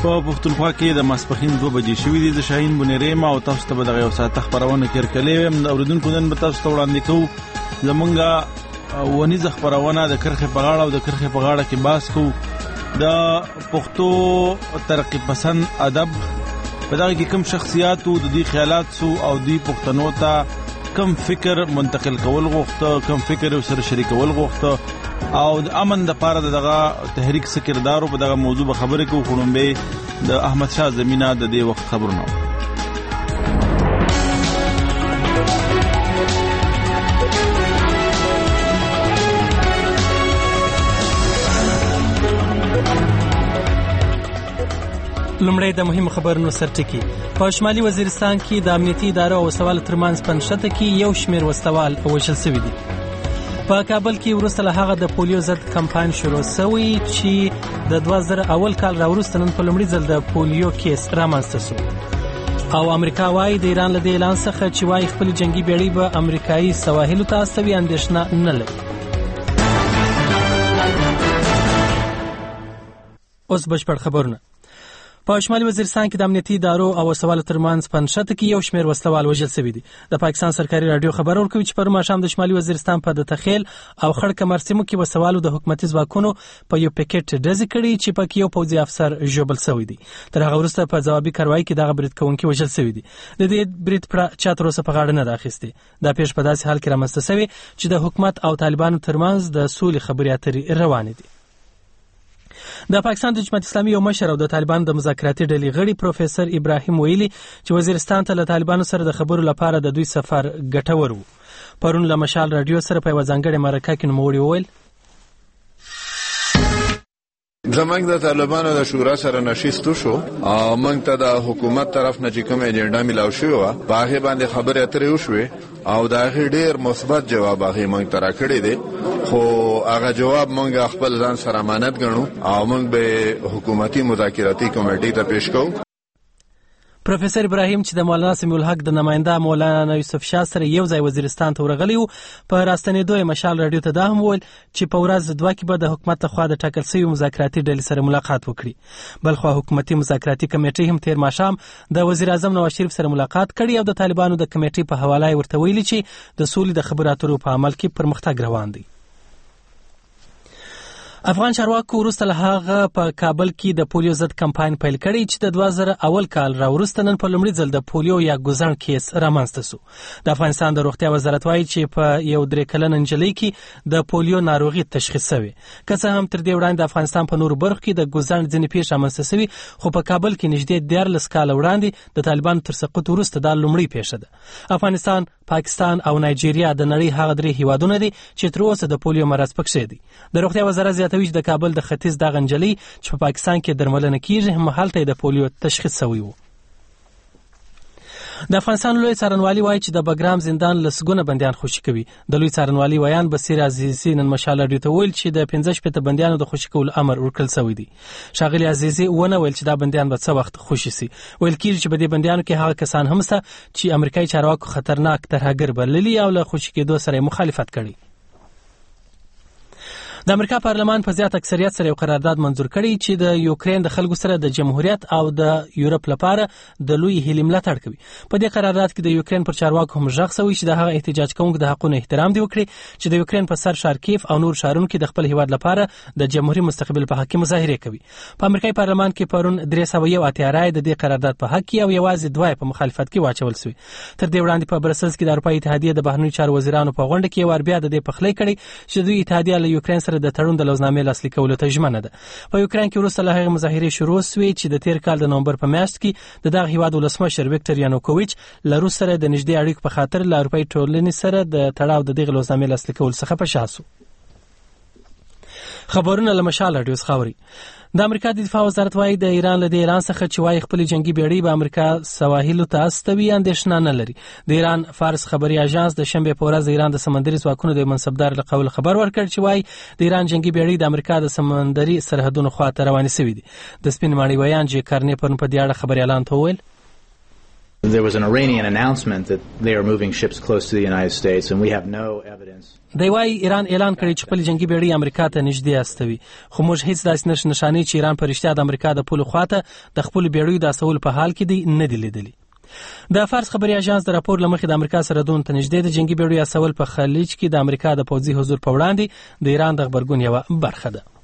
په پښتونخوا کې د ماسپښین 2 بجې شوې دي. د شاهین بنيریم او تاسو ته به دغه یو ساعت خبرونه کړکلې د اوریدونکو نن به تاسو ته وړاندې کوو زمونږه ونیزه خبرونه د کرخه په غاړه او د کرخه په غاړه کې باس کوو د پښتو ترقی پسند ادب په دغه کې کوم شخصیات او د دې خیالات سو او د پښتنو ته کوم فکر منتقل کول غوښته کوم فکر سره شریکول غوښته او د امن د پاره دغه تحریک سکردارو په دغه موضوع به خبرې کوو. خړمبه د احمد شاه زمینه د دې وخت خبرونه لمړی د مهم خبرونو سرټکی. په شمالي وزیرستان کې د امنیتي ادارو او سوال ترمنځ پنځشته کې یو شمیر وسوال وشل شوی دی. په کابل کې وروسته له هغه د پولیو ضد کمپاین شروع شوی چې د 2000 اول کال راوروسته نن په لومړي ځل د پولیو کیس رامنځته شو او امریکا وايي د ایران له دې اعلان څخه چې وايي خپل جنگي بیړۍ به امریکایي سواحلو ته استوي اندېښنه نه لري. اوس بشپړ خبرونه. په شمالي وزیرستان کې د امنیتي ادارو او سوال ترمنځ پنځشته کې یو شمیر وسوال وژل شوی دی. د پاکستان سرکاري رادیو خبر ورکوي چې پرون ماښام د شمالي وزیرستان په د تخیل او خړ کمر سیمو کې وسوالو د حکومتي ځواکونو په یو پکیټ ډزې کړي چې پکې یو پوځي افسر ژوبل شوی دی. تر هغه وروسته په ځوابي کاروایی کې دغه برید کوونکي وژل شوی دی. د دې برید پر چا تر اوسه په غاړه نه راخسته. دا پیښ په داسې حال کې رامنځته شوی چې د حکومت او طالبانو ترمنځ د سولې خبرې اترې روانې دي. د پاکستان د جماعت اسلامي یو مشر او د طالبانو د مذاکراتي ډلې غړي پروفیسور ابراهیم ویلي چې وزیرستان ته له طالبانو سره د خبرو لپاره د دوی سفر ګټور وو. پرون له مشال رادیو سره په وځانګړې مرکه کې نوموړي وویل زمنګ د طالبانو د شورا سره نشستو شو او موږ ته د حکومت طرف نه چې کوم ایجنډا ملاو شو په هغه باندې خبرې اترې وشوې او دا ډېر مثبت جواب هغه موږ ته راکړی دی خو هغه جواب موږ خپل ځان سره امانت ګڼو او موږ به حکومتي مذاکراتي کمیټې ته پیش کوو. پروفیسور ابراهیم چې د مولانا سمیع الحق د نماینده مولانا یوسف شاه سره یو ځای وزیرستان ته ورغلی وو په راستنېدو مشال رادیو ته دا هم وویل چې په ورځ 2 کې به د حکومت لخوا د ټاکل شوي مذاکراتي ډلې سره ملاقات وکړي. بلخو حکومتي مذاکراتي کمیټې هم تیر ماښام د وزیر اعظم نواز شریف سره ملاقات کړي او د طالبانو د کمیټې په حواله ورته ویلي چې د سولې د خبرو اترو په عمل کې پرمختګ روان دی. افغان چارواکو وروسته له هغه په کابل کې د پولیو ضد کمپاین پیل کړی چې د 2000 اول کال راوروسته نن په لومړي ځل د پولیو یا ګوزڼ کیس رامنځته شو. د افغانستان د روغتیا وزارت وايي چې په یو 3 کلن نجلۍ کې د پولیو ناروغي تشخیص شوی. که څه هم تر دې وړاندې د افغانستان په نورو برخو کې د ګوزڼ ځینې پیښې رامنځته شوي خو په کابل کې نږدې 14 کال وړاندې د طالبانو تر سقوط وروسته دا لومړی پیښه ده. افغانستان، پاکستان او نایجیریا د نړۍ هغه 3 هیوادونه دي چې تر اوسه د پولیو مرض پکښې دي. د روغتیا وزارت زیاتوي چې د کابل د ختیځ دغه نجلۍ چې په پاکستان کې درملنه کیږي هم هلته د پولیو تشخیص شوی وو. د افغانستان لوی څارنوالي وایي چې د بګرام زندان لسګونه بندیان خوشي کوي. د لوی څارنوالي ویان بصیر عزیزي نن مشال رادیو ته ویل چې د 15 بندیانو د خوشي کولو امر ورکړل شوی دی. شاغلي عزیزي ونه ویل چې دا بندیان به څه وخت خوشي سي. ویل کیږي چې په دې بندیانو کې هغه کسان هم شته چې امریکایي چارواکو خطرناک ترهګر بللي او له خوشي کېدو سره مخالفت کړي. د امریکا پارلمان په زیات اکثریت سره یو قرارداد منظور کړی چې د یوکرين د خلکو سره د جمهوریت او د یورپ لپاره د لوی هیلې ملاتړ کوي. په دې قرارداد کې د یوکرين پر چارواکو هم ژغ شوی چې د هغه احتجاج کوونکو د حقونو احترام دی وکړي چې د یوکرين په سر شارکیف او نور شهرونو کې د خپل هیواد لپاره د جمهوریت مستقبل په حق کې مظاهره کوي. په امریکایي پارلمان کې پرون 301 رای د دې قرارداد په حق کې او یوازې 2 په مخالفت کې واچول شوی. تر دې وړاندې په برسلز کې د اروپا اتحادیه د بهرنیو چارو وزیرانو په غونډه کې ور بیا د دې پخلی کړي چې دوی اتحادیه له یوکرين سره د تړون د لوزنامې لاسلیک کولو ته ژمنه ده. په یوکرين کې وروسته له هغه مظاهره شروع شوې چې د تیر کال د نومبر په میاشت کې د دغه هیواد ولسمشر ویکټور یانوکوویچ له روس سره د نږدې اړیکو په خاطر له اروپایي ټولنې سره د تړاو د دغه لوزنامې لاسلیک کول څخه په شا سو. خبرونه له مشال رادیو څخه اوري. د امریکا د دفاع وزارت وايي د ایران له اعلان څخه چې وايي خپل جنگي بیړۍ به امریکا سواحلو ته استوي اندېښنه نه لري. د ایران فارس خبري اژانس د شنبه په ورځ د ایران د سمندري ځواکونو د منصبدار له قول خبر ورکړ چې وايي د ایران جنگي بیړۍ د امریکا د سمندري سرحدونو خواته روانې شوې دي. د سپین ماڼۍ ویان چې کارنې پرون په دې اړه خبري اعلان ته وویل There was an Iranian announcement that they are moving ships close to the United States and we have no evidence. دی وايي ایران اعلان کړی چې خپل جنگي بیړۍ امریکا ته نږدې استوي، خو موږ هیڅ داسې نښانې چې ایران په رښتیا د امریکا د پولو خواته د خپل بیړیو د استولو په حال کې دی نه دی لیدلی. د فارس خبري اژانس د راپور لمخې د امریکا سرحدونو ته نږدې د جنگي بیړیو استول په خلیج کې د امریکا د پوځي حضور په وړاندې د ایران د خبرګون یوه برخه ده.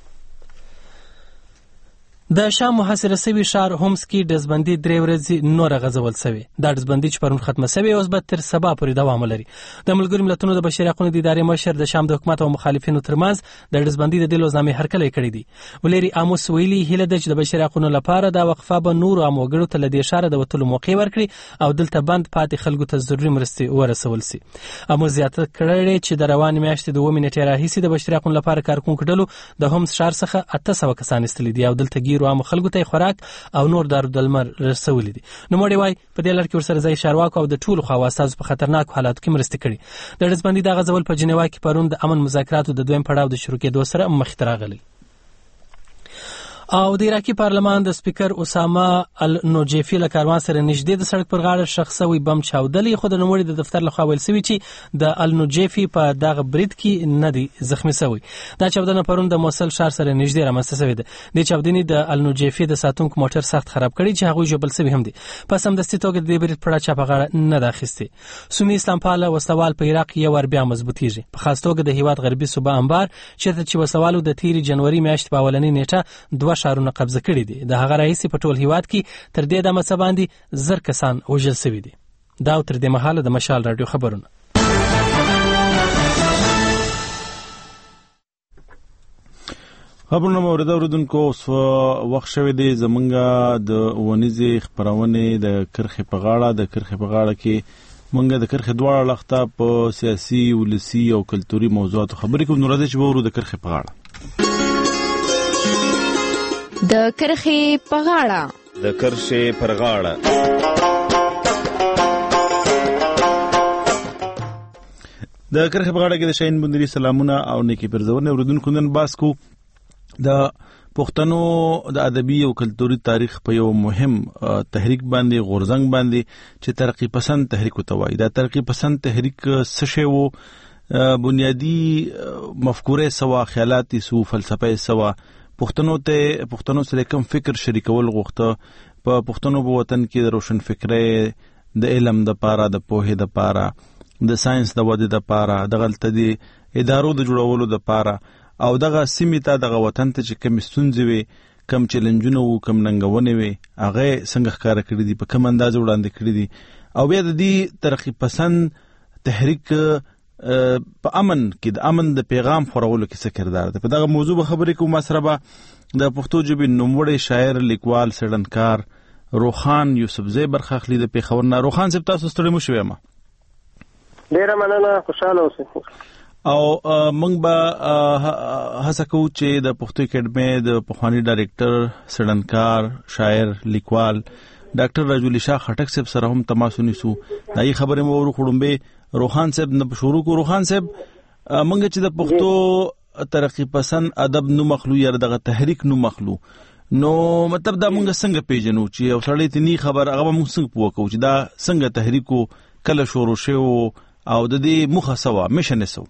د شام محاصره شوي ښار هومس کې ډزبندي 3 ورځې نور غځول شوې. دا ډزبندي چې پرون ختمه شوې اوس به تر سبا پورې دوام لري. د ملګرو ملتونو د بشري حقوقو د ادارې مشر د شام د حکومت او مخالفینو ترمنځ د ډزبندي د لوزنامې هرکلی کړی دی. ولری اموس ویلي هیله ده چې د بشري حقوقو لپاره د وقفه به نور عام وګړو ته لدې ښار د وټلو موقع ورکړي او دلته بند پاتې خلکو ته ضروري مرستې ورسول شي. اموس زیاته کړی چې د روان میاشتې د 2 نیټې راهیسې د بشري حقوقو لپاره کارکونکو ډلو د هومس ښار څخه 800 کسان استلي دي او دلته ګیرو عام خلکو ته او نور دارالدلمر رسولي دي. نو مړي وای په دې لړ کې ورسره ځای شارواکو او د ټولو خواستازو په خطرناک حالاتو کې مرسته کړي. د ډزبندي د غزول په جنیوا کې پرون د امن مذاکراتو د دویم پړاو د شروع کېدو سره مخ ته راغلی. او د عراقي پارلمان د سپیکر اسامه النوجيفي له کاروان سره نږدې د سړک پر غاړه شخصوي بم چاودلې، خو د نوموړي د دفتر لخوا ویل شوی چې د النوجيفي په دغه برید کې نه دی زخمی شوی. دا چاودنه پرون د موصل ښار سره نږدې رامنځته شوې ده. د چاودنې د النوجيفي د ساتونکو موټر سخت خراب کړی چې هغوی ژوبل شوي هم دي. په سمدستي توګه د برید پړه چا په غاړه نه ده اخیستې. سني اسلام پاله وسوال په عراق یو ور بیا مضبوطیږي، په خاص توګه د هیواد غربي صوبه انبار چې وسوالو د تیری جنوري میاشتې په اولنۍ نیټه 2 ښارونه قبضه کړي دي. د هغه رئیس په ټول هیواد کې تر دې د مڅ باندې 1000 کسان وژل شوي دي. دا تر دې مهاله د مشال رادیو خبرونه. خبرونه اوریدونکو اوس وخت شوی دی زمونږ د ونیزې خبرونه د کرخې په غاړه کې مونږ د کرخې دواړه لخته په سیاسي ولسی او کلتوري موضوعاتو خبرې کوو. نو راځي چې ورو د کرخې په غاړه د کرخې په غاړه د کرخې پر غاړه د کرخې په غاړه کې د شاهین بندري سلامونه او نیکی پرزونه اوریدونکو نن باس کو د پښتنو د ادبي او کلتوري تاریخ په یو مهم تحریک باندې غورزنګ باندې چې ترقی پسند تحریک وتوای. دا ترقی پسند تحریک څه شی وو؟ بنیادی مفکوره سوا، خیالات سو، فلسفه سوا، پښتنو سره کوم فکر شریکول غوښته په پښتنو په وطن کې د روشن فکرې د علم د پاره، د پوهې د پاره، د ساينس د ودې د پاره، د غلطه دي ادارو د جوړولو د پاره او دغه سیمې ته دغه وطن ته چې کوم ستونزې وي، کوم چیلنجونه وو، کوم ننګونې وي، هغه څنګه ښکار کړی دي، په کوم انداز وړاندې کړی دي او بیا د دې ترقی پسند تحریک په امن کې د امن د پیغام خورولو کې څه کردار ده. په دغه موضوع به خبرې کوم. سره به د پښتو ژبې نوموړی شاعر، لیکوال، څېړنکار روخان یوسفزی برخه اخلي د پیښور نه. روخان صاحب تاسو ستړي مو شوئ؟ ما ډیره مننه، خوشاله اوسئ. او موږ به هڅه کوو چې د پښتو اکیډمۍ د پخوانی ډایرکټر، څېړنکار، شاعر، لیکوال ډاکټر رجولی شاه خټک صاحب سره هم تماس ونیسو. دا یې خبرې مو وروخړم روخان صاحب نه شروع کو. روخان صاحب موږ چې د پښتو ترقی پسند ادب نو مخلو یا دغه تحریک نو مخلو، نو مطلب دا موږ څنګه پیژنو چې یو سړی ته نی خبر هغه موږ څنګه پوهکو چې دا څنګه تحریکو کله شروع شو او د دې مخه سوا میشن سو؟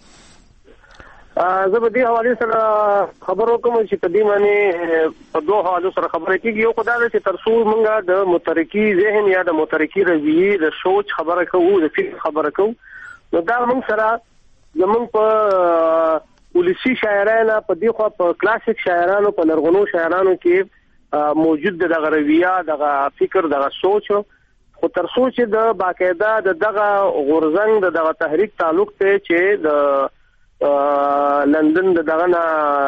زه به دې حواله سره خبرو کوم چې په دې معنی په دوه حوالو سره خبرې کیږي. یو خدای چې ترڅو موږ د مترکی ذهن یا د مترکی رویه د سوچ خبره کوو، د فکر خبره کوو، نو دا موږ سره زموږ په ولسی شاعرانو په دې خو په کلاسیک شاعرانو په لرغونو شاعرانو کې موجود د رویه، د فکر، د سوچ، خو ترڅو چې د باقاعده دغه غورزنګ دغه تحریک تعلق ته چې د لندن دغه نه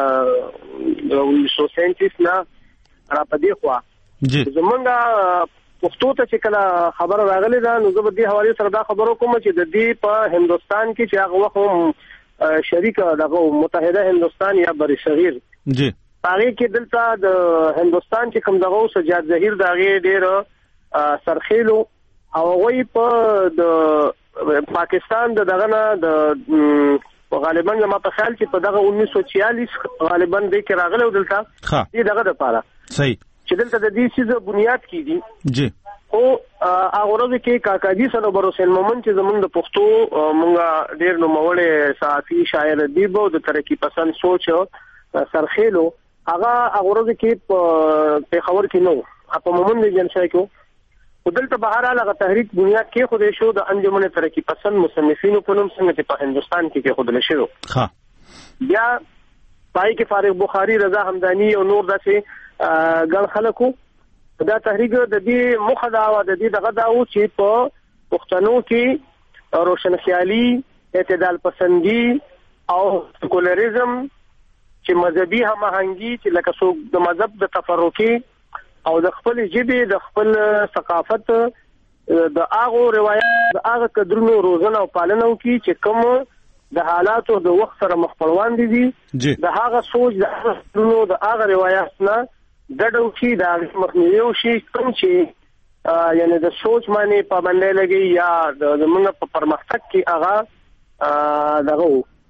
1937 نه را پدې خوا زمونږه پښتو ته چې کله خبر راغلی دا نو زه به دې حواله سره دا خبرو کوم چې د دې په هندستان کې چې هغه وخت شریک دغه متحده هندستان یا بر صغیر جی هغه کې دلته د هندستان چې کوم دغه سجاد ظهیر دغه ډېر سرخیلو او وی په د پاکستان دغه نه د غالبا ما په خیال چې په دغه 1946 غالبا د کې راغله دلته دې دغه د پاره صحیح چې دلته د دې څه بنیاد کیږي جی او هغه ورځ کې کاکاجي سنوبر حسین مومن چې زمونږ د پښتو مونږه ډېر نوموړی صحافي شاعر ادیب او د ترقی پسند سوچ سرخېلو هغه ورځ کې په پیښور کې نو په مومن د جنشای کې ودلته بهر هغه تحریک بنیاد کې خوده شو د انجمن ترقی پسند مصنفینو په نوم څنګه په هندستان کې خوده شو ها بیا پای کې فارغ بخاری رضا حمدانی او نور داسې ګڼ خلکو دا تحریک د دې مخه دا و د دې دغه دا و چې په پښتنو کې روشن خیالي اعتدال پسندي او سیکولریزم چې مذهبي هماهنګي چې لکه څو د مذهب د تفرقي او د خپل ژبې د خپل ثقافت د هغه روایت د هغه قدرونو روزنه او پالنه وکړي چې کوم د حالاتو د وخت سره مخ پروان دي د هغه سوچ د هغه قدرونو د هغه روایت نه ګډو چې د مخنیوي شي کوم چې یعنی د سوچ باندې پابندۍ لګي یا د موږ په پرمختګ کې هغه دغه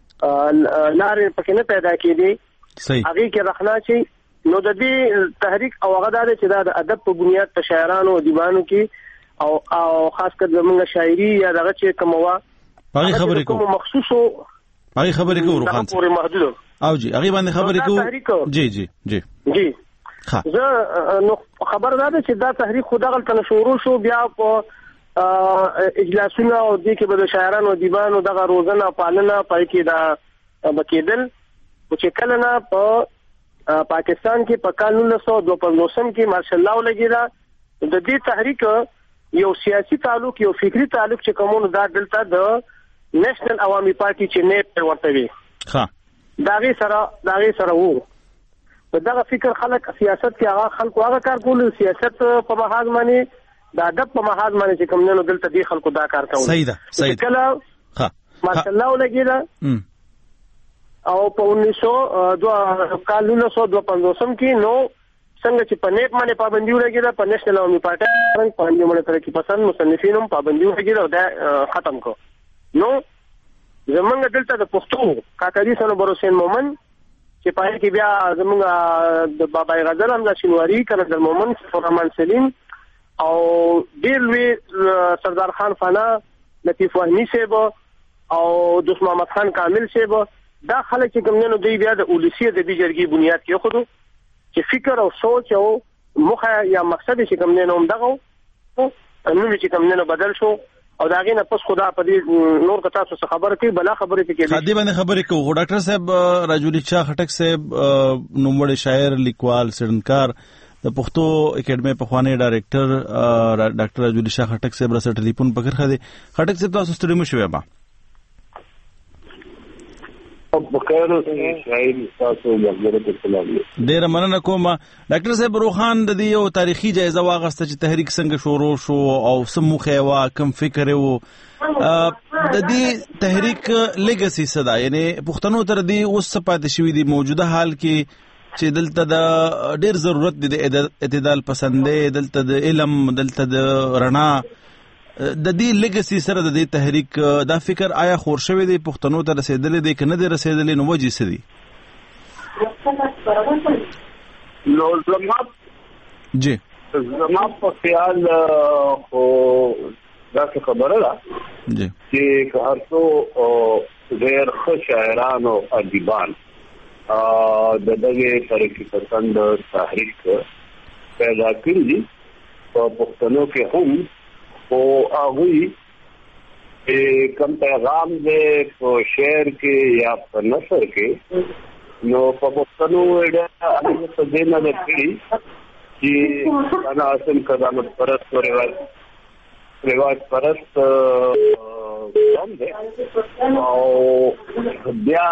لارې پکې نه پیدا کېدي هغه کې رخنا شي نو د دې تحریک او هغه د چې د ادب په بنیاد په شاعرانو او دیوانو کې او خاص کر زموږ شاعري یا دغه چې کومه هغه خبرې کوم مخصوصو هغه خبرې کوم روخان پورې محدود او جی هغه باندې خبرې کوم جی زه نو خبر ده چې دا تحریک خو دغه تل شروع شو بیا په اجلاسونه او د کې به شاعرانو او دیوانو دغه روزنه پالنه پای کې دا بکیدل چې کله نه په پاکستان کې په کال 1952 کې ماشاء الله لګیدا د دې تحریک یو سیاسي تعلق یو فکری تعلق چې کومو دا دلته د نېشنل عوامي پارټي چې نه ورته وي ها داغي سره وو دغه فکر خلک سیاست کې هغه خلک هغه کار کول سیاست په محاذ باندې د ادب په محاذ باندې چې کوم نه دلته دي خلکو دا کار کوي صحیح ده کله ها ماشاء الله لګیدا او په 1952 کې نو څنګه چې په نیټ باندې پابندي ولګیدا په نېشنل عوامي پارټي څنګه په انجمن ترقی پسند مصنفینو پابندي ولګیدا او دا ختم کو نو زمونږ دلته د پښتو کاکاجي سنوبر حسین مومن چې پای کې بیا زمونږ د بابا غزل حمزه شینواری کنه د مومن فرمان سلیم او ډیر وی سردار خان فانا لطیف وهمی صاحب او دوست محمد خان کامل صاحب دا خلک چې کومنه دوی بیا د اولسی د دې جرګي بنیاد کې خودو چې فکر او سوچ او مخه یا مقصد چې کومنه هم دغه نو چې کومنه بدل شو او داغه نه پس خدا په دې نور کتا څه خبره کوي بلا خبره کوي خدي باندې خبره کوي ډاکټر صاحب راجولی شاه خټک صاحب نوموړی شاعر لیکوال سرنکار د پښتو اکیډمي په خواني ډایریکټر ډاکټر راجولی شاه خټک صاحب سره ټلیفون پکړ خدي خټک صاحب تاسو ستړي مو شوي ما بخیر شاعر تاسو یې ډیر مننه کوم ډاکټر صاحب روخان د دې یو تاریخي جایزه واغسته چې تحریک څنګه شروع شو او سموخه وا کم فکر وو د دې تحریک لیګسي صدا یعنی پښتنو تر دې اوس پاتې شوی دی موجوده حال کې چې دلته د ډیر ضرورت دی د اعتدال پسندې دلته د علم دلته د رڼا د دې لیګسي سره د دې تحریک دا فکر آیا خور شوی دی پښتنو ته رسیدلې دی کنه دی رسیدلې نو وجې سدي نو زما په خیال خو دا خبره ده چې هر څو ډېر ښه شاعران او ادیبان د دغه ترقی پسند تحریک پیدا کړی په پښتنو کې هم او هغه کم پیغام دې په شعر کې یا په نثر کې نو په پښتنو وړه هغه څه نه لري چې انا اصل قدامت پرست رواج پرست هم دې او بیا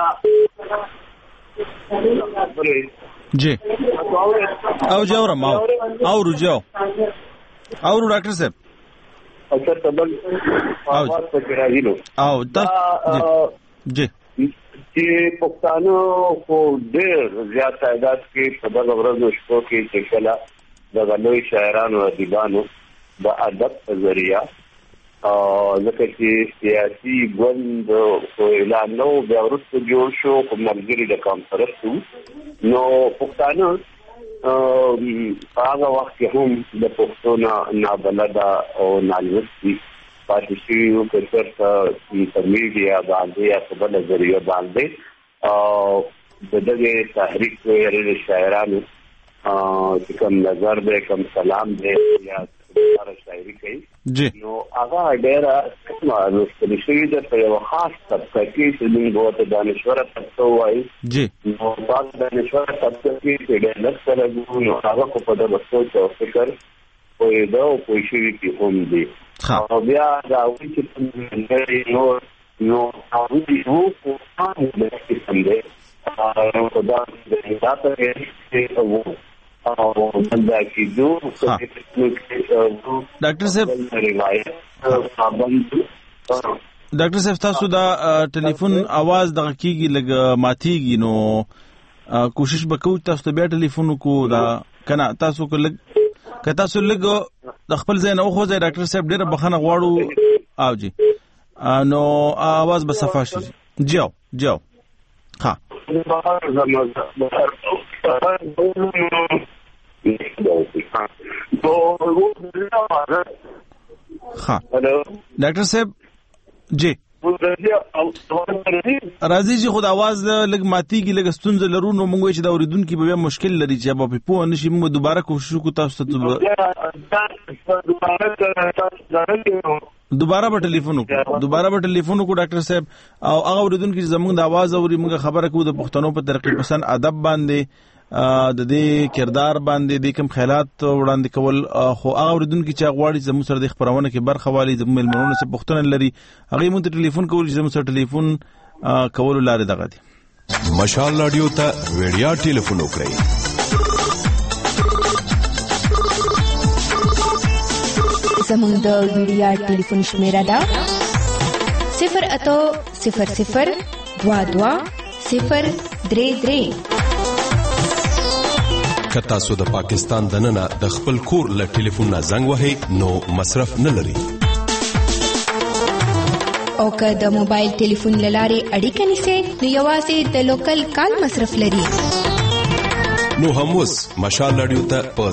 جی او جوړه ما او رجو او ډاکټر صاحب اکثر تبل اواز په راځي نو او دا جی چې پښتانه کو ډېر زیات تعداد کې په دغه ورځو شپو کې چې کله د غلوی شاعرانو او ادیبانو د ادب په ذریعہ ځکه چې سیاسي ګوند او اعلان نو بیا وروسته جوړ شو کوم ملګری د کانفرنس نو پښتانه هغه وخت هم د پښتو نابلده او نالوستي پاتې شوي وو که چېرته په میډیا باندې یا په بله ذریعه باندې د دغې تحریک ویلې شاعرانو چې کوم نظر دی کوم سلام دی یا شاعري کوي نو هغه ډېره لوستل شوي ده په یوه خاص طبقه کې چې موږ ورته دانشوره طبقه وایو نو بعض دانشوره طبقه کې چې ډېر لږ خلک وو نو هغه خو په دغه سوچ او فکر پوهېده او پوه شوي کې هم دي او بیا د هغوی چې نو هغوی وو پوهان قسم دی خو دا د هېواد وو ډاکټر صاحب تاسو دا ټلیفون आवाज دغه کیږي لګ ماتيږي نو کوشش وکړو تاسو ته بیا ټلیفون کو دا کنه تاسو کو لګ که تاسو لګ د خپل ځای نه خو ځای ډاکټر صاحب ډیره بخښنه غواړو او جی نو आवाज به صفه شي جاو ها ډاکټر صاحب جی راځي چې خود आवाज لګ ماتيږي لګ ستونزه لرو نو موږ چې دا اوریدونکو به مشکل لري چې به په نشي موږ دوباره کوشش وکړو تاسو ته دوباره به ټلیفون وکړو ډاکټر صاحب او هغه اوریدونکو چې زموږ د आवाज اوري موږ خبره کوو د پښتنو په ترقی پسند ادب باندې د دې کردار باندې د کوم خیالات وړاندې کول خو هغه اوریدونکو چې غواړي زموږ سره د خبرونه کې برخه والی زموږ ملمنونو سره پښتون لري هغه مونږ ته ټلیفون کوي چې زموږ سره ټلیفون کول لاره دغه دي مشال رادیو ته ویډیا ټلیفون وکړئ زموږ د ویډیا ټلیفون شمیره ده 08000220033 کتا سو د پاکستان دننه د خپل کور له ټلیفون نه زنګ وهي نو مصرف نه لري او که د موبایل ټلیفون لاري اړیکه نیسي نو یوازې د لوکل کال مصرف لري نو هم وس مشال رادیو ته په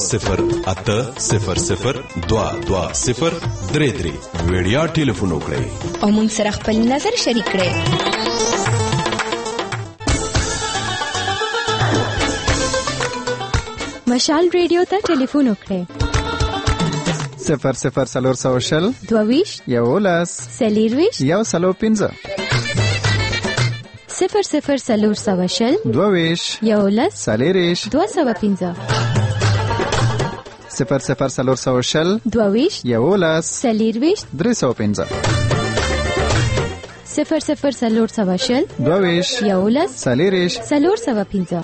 08000220033 ویډیا ټلیفون وکړئ او موږ سره خپل نظر شریک کړئ مشال ریډیو ته ټلیفون وکړئ 00400 22 یولس سلیرویش یو سلو 15 00400 22 یولس سلیریش 215 00400 22 یولس سلیرویش 315 00400 22 یولس سلیریش 315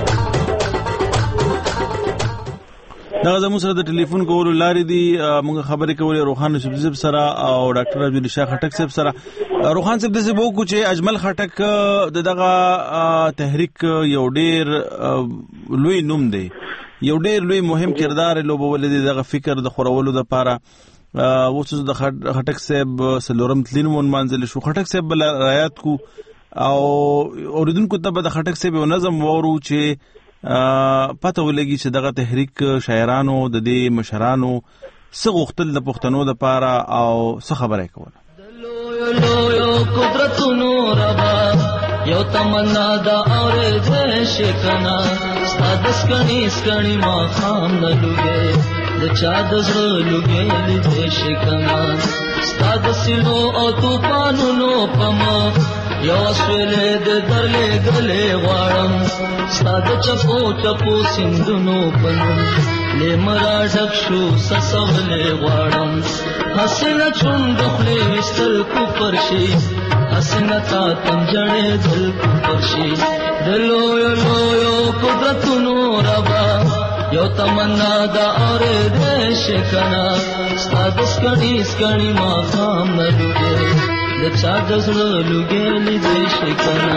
دا زموږ سره د ټلیفون کولو لارې دي موږ خبرې کولې روخان صاحب سره او ډاکټر عبد الشاه خټک صاحب سره روخان صاحب د څه وو چې اجمل خټک دغه تحریک یو ډیر لوی نوم دی یو ډیر لوی مهم کردار لوبول دي دغه فکر د خورولو د پاره وڅ د خټک صاحب سلورم تلینمون منځل شو خټک صاحب بل رایات کو او اوریدونکو ته د خټک صاحب یو نظم وورو چې پته ولګي چې دغه تحریک شاعرانو د دې مشرانو څه غوښتل د پښتنو د پاره او څه خبره کوله لویو قدرتونو ربا یو تمنا دا اور دې شکنا ستاد سکني ما خام لګي د چا د زړه لګي دې شکنا ستاد سينو او طوفانونو پما یو سویلې د درلې غلې غواړم ستاد چپو چپو سندونو پنو لمرا ډک شو سسولې غواړم حسنه چوند خپلې وستل کو پرشي حسنه تا تمجړې دل کو پرشي دلو یو قدرتونو ربا یو تمنا دا اور دې شکنا ستاد سکني ما خام نه لګي د چا د زړه لګي دې شکنا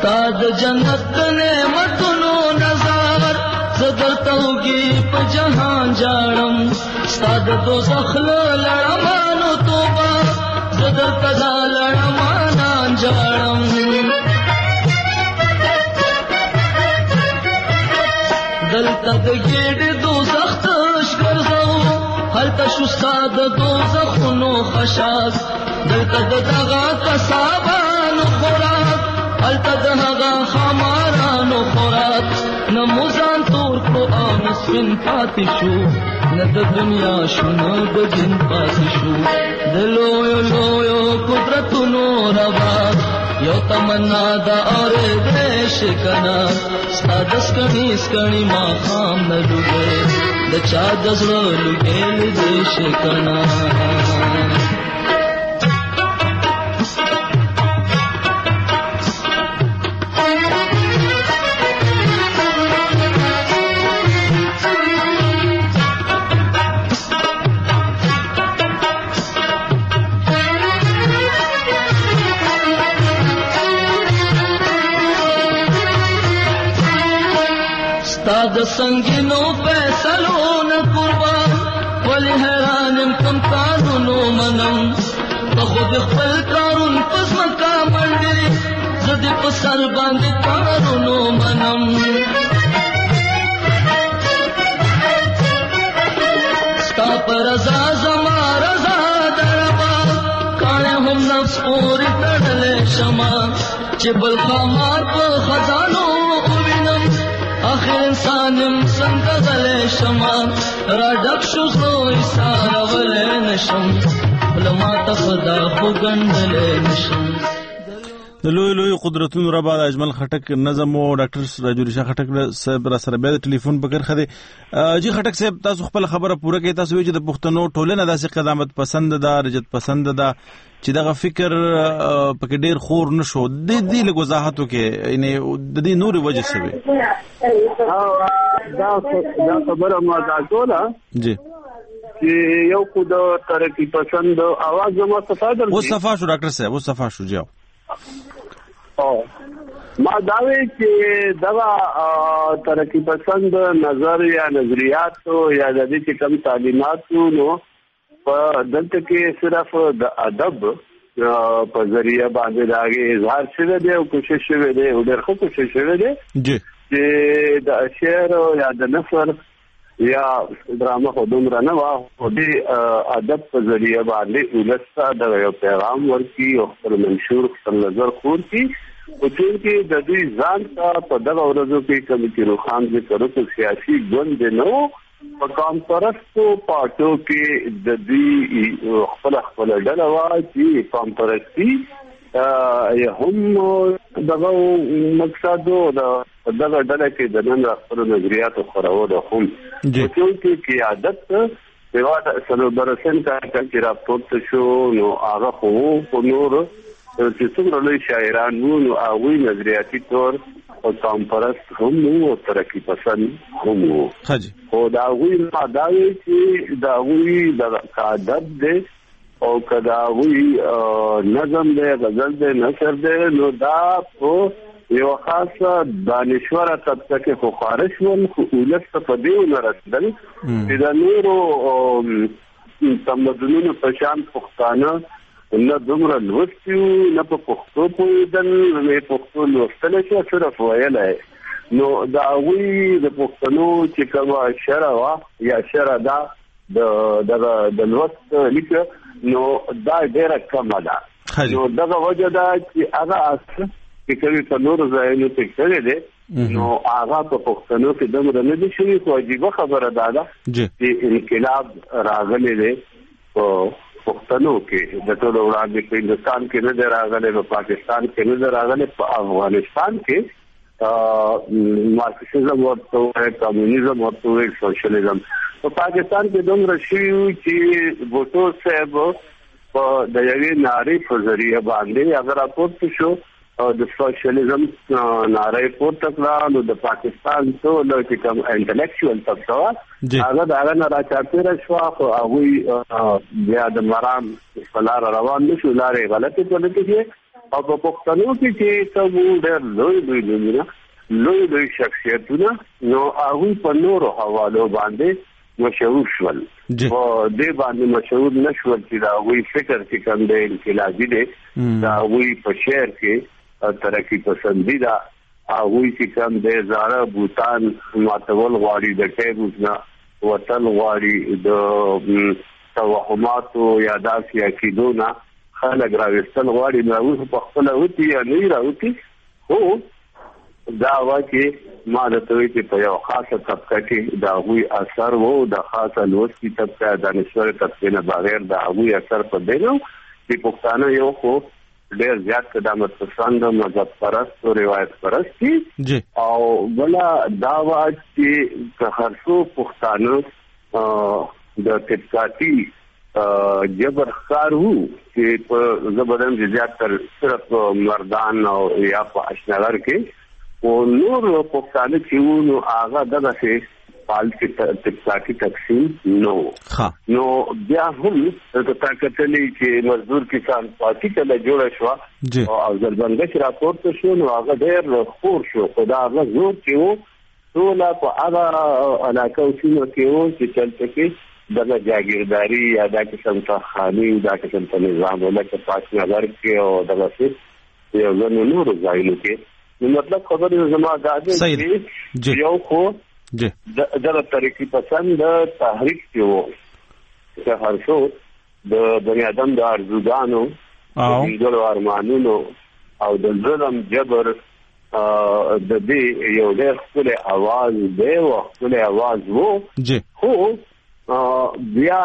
ستاد جنت نعمتونو نظر زدرتوږي په جهان جاړم ستاد دوزخ لړمانو توبه زدرته دا لړمانان جاړم دلته د ګېډې دوزخ تش ګرځو هلته شو ستاد دوزخونو خشاک دلته د دغه کسابانو خوراک هلته د هغه خمارانو خوراک نه موزان تور کو او نه سپین پاتې شو نه د دنیا شو نه د دین پاتې شو د لویو لویو قدرتونو ربا یو تمنا دا اورېدې شي کنه ستا د سکڼي ماښام نه ډوبې د چا د زړه لوګې لیدې شي کنه د سنگینو فیصلو نه قربان ولی حیرانم کم کارونو منم په خود خپل کارون پس مکا منډې زه دې په سر باندې کارونو منم ستا په رضا زما رضا دربا کاڼی هم نفس پورې تړلی شمه چې بل خامار په خزانو ووینم آخر انسانم څنګه غلی شمه را ډک شو زړه ایسارولی نشم بله ماته خدا خو ګڼلی نشم د لوی قدرتونو ربا د اجمل خټک نظم او ډاکټر راجو ریشا خټک صاحب را سره بیا د ټلیفون په کرخه دی جی خټک صاحب تاسو خپل خبره پوره کړئ تاسو وایئ چې د پښتنو ټولنه داسې قدامت پسند ده رجت پسند ده چې دغه فکر پکې ډیر خور نشو د دې لږ وضاحت وکړئ یعنی د دې نورې وجې څه وي دا خبره ما دا کوله جی چې یو خو د ترقي پسند اواز زما صفا درځي اوس صفا شو ډاکټر صاحب اوس صفا شو جاو ما داوی چې دغه ترقی پسند نظر یا نظریات یا د دې چې کوم تعلیماتو نو په دلته کې صرف د ادب په ذریعہ باندې داغه اظهار شوی دی او کوشش شوی دی او ډېر ښه کوشش شوی دی چې د شعر یا د نثر یا ډرامه خو دومره نه وه خو دې ادب په ذریعہ باندې ولسته د یو پیغام ورکړي او خپل منشور خپل نظر خور کړي او چې د دوی ځان ته په دغه ورځو کې کوم چې روخان ذکر وکړو سیاسي ګوند نه په قوم پرستو پارټو کې د دوی خپل ډله وه چې قوم پرستي هم دغه مقصد دغه ډله کې د نن خپل نظریاتو خورولو هم چې قیادت سوا د 100% چې راپورته شو نو هغه خو په نور چې څومره لوی شاعران وو نو هغوی نظریاتي طور او قوم پرست هم وو او ترقي پسند هم وو خو د هغوی دا وی چې د هغوی د ادب دی او که د هغوی نظم دی غزل دی نثر دی نو دا په یو خاصه دانشوره طبقه کې خو خارج ول خو ولس ته په دې ونه رسېدل چې د نورو تمدنونو په شان پښتانه نه دومره لوستي نه په پښتو پوهېدل نه پښتو لوستلی شي صرف ویلی نو د هغوی د پښتنو چې کومه شعره وه یا شعره ده د لوست لیکه نو دا ډېره کمه ده نو دغه وجه ده چې هغه اصل چې کوي په نورو ځایونو کې کړی دی نو هغه په پښتنو کې دومره نه دي شوي خو عجیبه خبره دا ده چې انقلاب راغلی دی په پښتنو کې د ټولو وړاندې په هندوستان کې نه دی راغلی په پاکستان کې نه دی راغلی په افغانستان کې مارکسیزم ورته وایي کمونیزم ورته وایي سوشلیزم په پاکستان کې دومره شوي چې بوټو صاحب په د یوې نارې په ذریعه باندې هغه راپورته شو او د سوشلیزم نارې پورته کړه نو د پاکستان ټول چې کوم انټلیکچوال طبقه هغه د هغه نه راچاپېره شوه خو هغوی بیا د مرام په لاره روان نه شو لارې غلطې پلټې شوې او په پښتنو کې چې څو ډېر لوی شخصیتونه نو هغه په نورو حوالو باندې مشهور شول او دې باندې مشهور نشول چې دا وی فکر چې کوم دی انقلابي دی دا وی په شهر کې ترقی پسندیده هغه چې کوم دی زاره بوتان ماتول غواړي د ټیبوس نه وطن غواړي د توهماتو یا داسې عقیدونه خلک راوستل غواړي نو په خپل وتی یا نه راوتی هو دا واکه ما د توې چې په یو خاصه طبقه کې دا وی اثر وو د خاصه لوستي طبقه د نشور طبقه نه بغیر دا وی اثر په دینو چې پښتانه یو خو ډېر زیات قدامت پسند مذهب پرست او روایت پرست دي او بلا دا وا چې هرڅو پښتانه د طبقاتي جبر خارو چې په زبردن زیات تر صرف مردان او یا په اشنغر کې او نور پښتانه چې نو هغه دغه څه پالتي طبقاتي تقسیم نو بیا هم د طاقتلې چې مزدور کسان پارټي ته جوړه شو او ځلبنګش راپورته شو نو هغه ډېر خور شو خدا هغه زور چې وو ټول په هغه علاقه وسینو کې وو چې چلته کې دغه جاگیرداری یا د قسم ته خاني د قسم ته نظام ولکه پاتې نظر کې او دغه څه یو ځنو نور ځایونو کې نو مطلب خبرې زما دا ده چې یو خو دغه طریقې پسند تحریک کې وو چې هر څو د بنی آدم د ارزوګانو د ارمانونو او د ظلم جبر د دې یو ډېر خپل आवाज دی او خپل आवाज وو خو بیا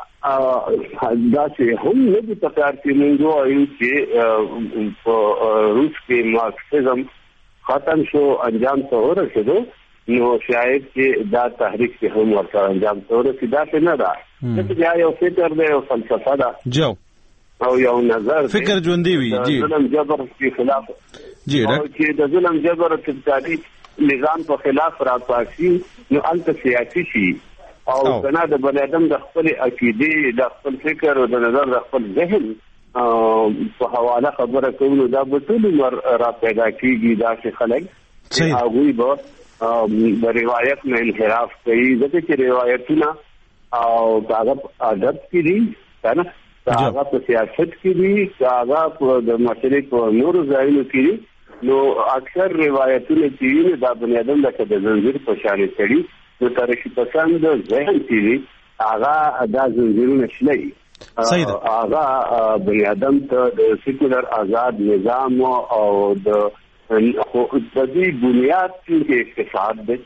دا چې هم نه دي پکار چې موږ وایو چې په روس کې مارکسیزم ختم شو انجام ته ورسېدو نو شاید چې دا تحریک کې هم ورته انجام ته ورسېد دا څه نه ده چې یو فکر دی او فلسفه ده او یو نظر فکر ژوندۍ وي جی ظلم جبر په خلاف جی چې د ظلم جبر تبعیض نظام په خلاف راپاسي نو انت سیاسي شي او کنا د بنی آدم د خپل عقیده د خپل فکر او د نظر د خپل ذهن په حواله خبره کوي دا به ټول را پیدا کیږي دا چې خلک هغه به د روایت نه انحراف کوي ځکه چې روایتونه او هغه ادب کې دي کنه هغه په سیاست کې دي هغه په د مسلې په نور ځایونو کې دي نو اکثر روایتونه چې دا بنی آدم د زنجیر په شان کړي نو تاریخي پسند ذهن کې هغه دا زنجیرونه شلي هغه بنی آدم ته د سیکولر آزاد نظام او د دې بنیاد کې اقتصاد دی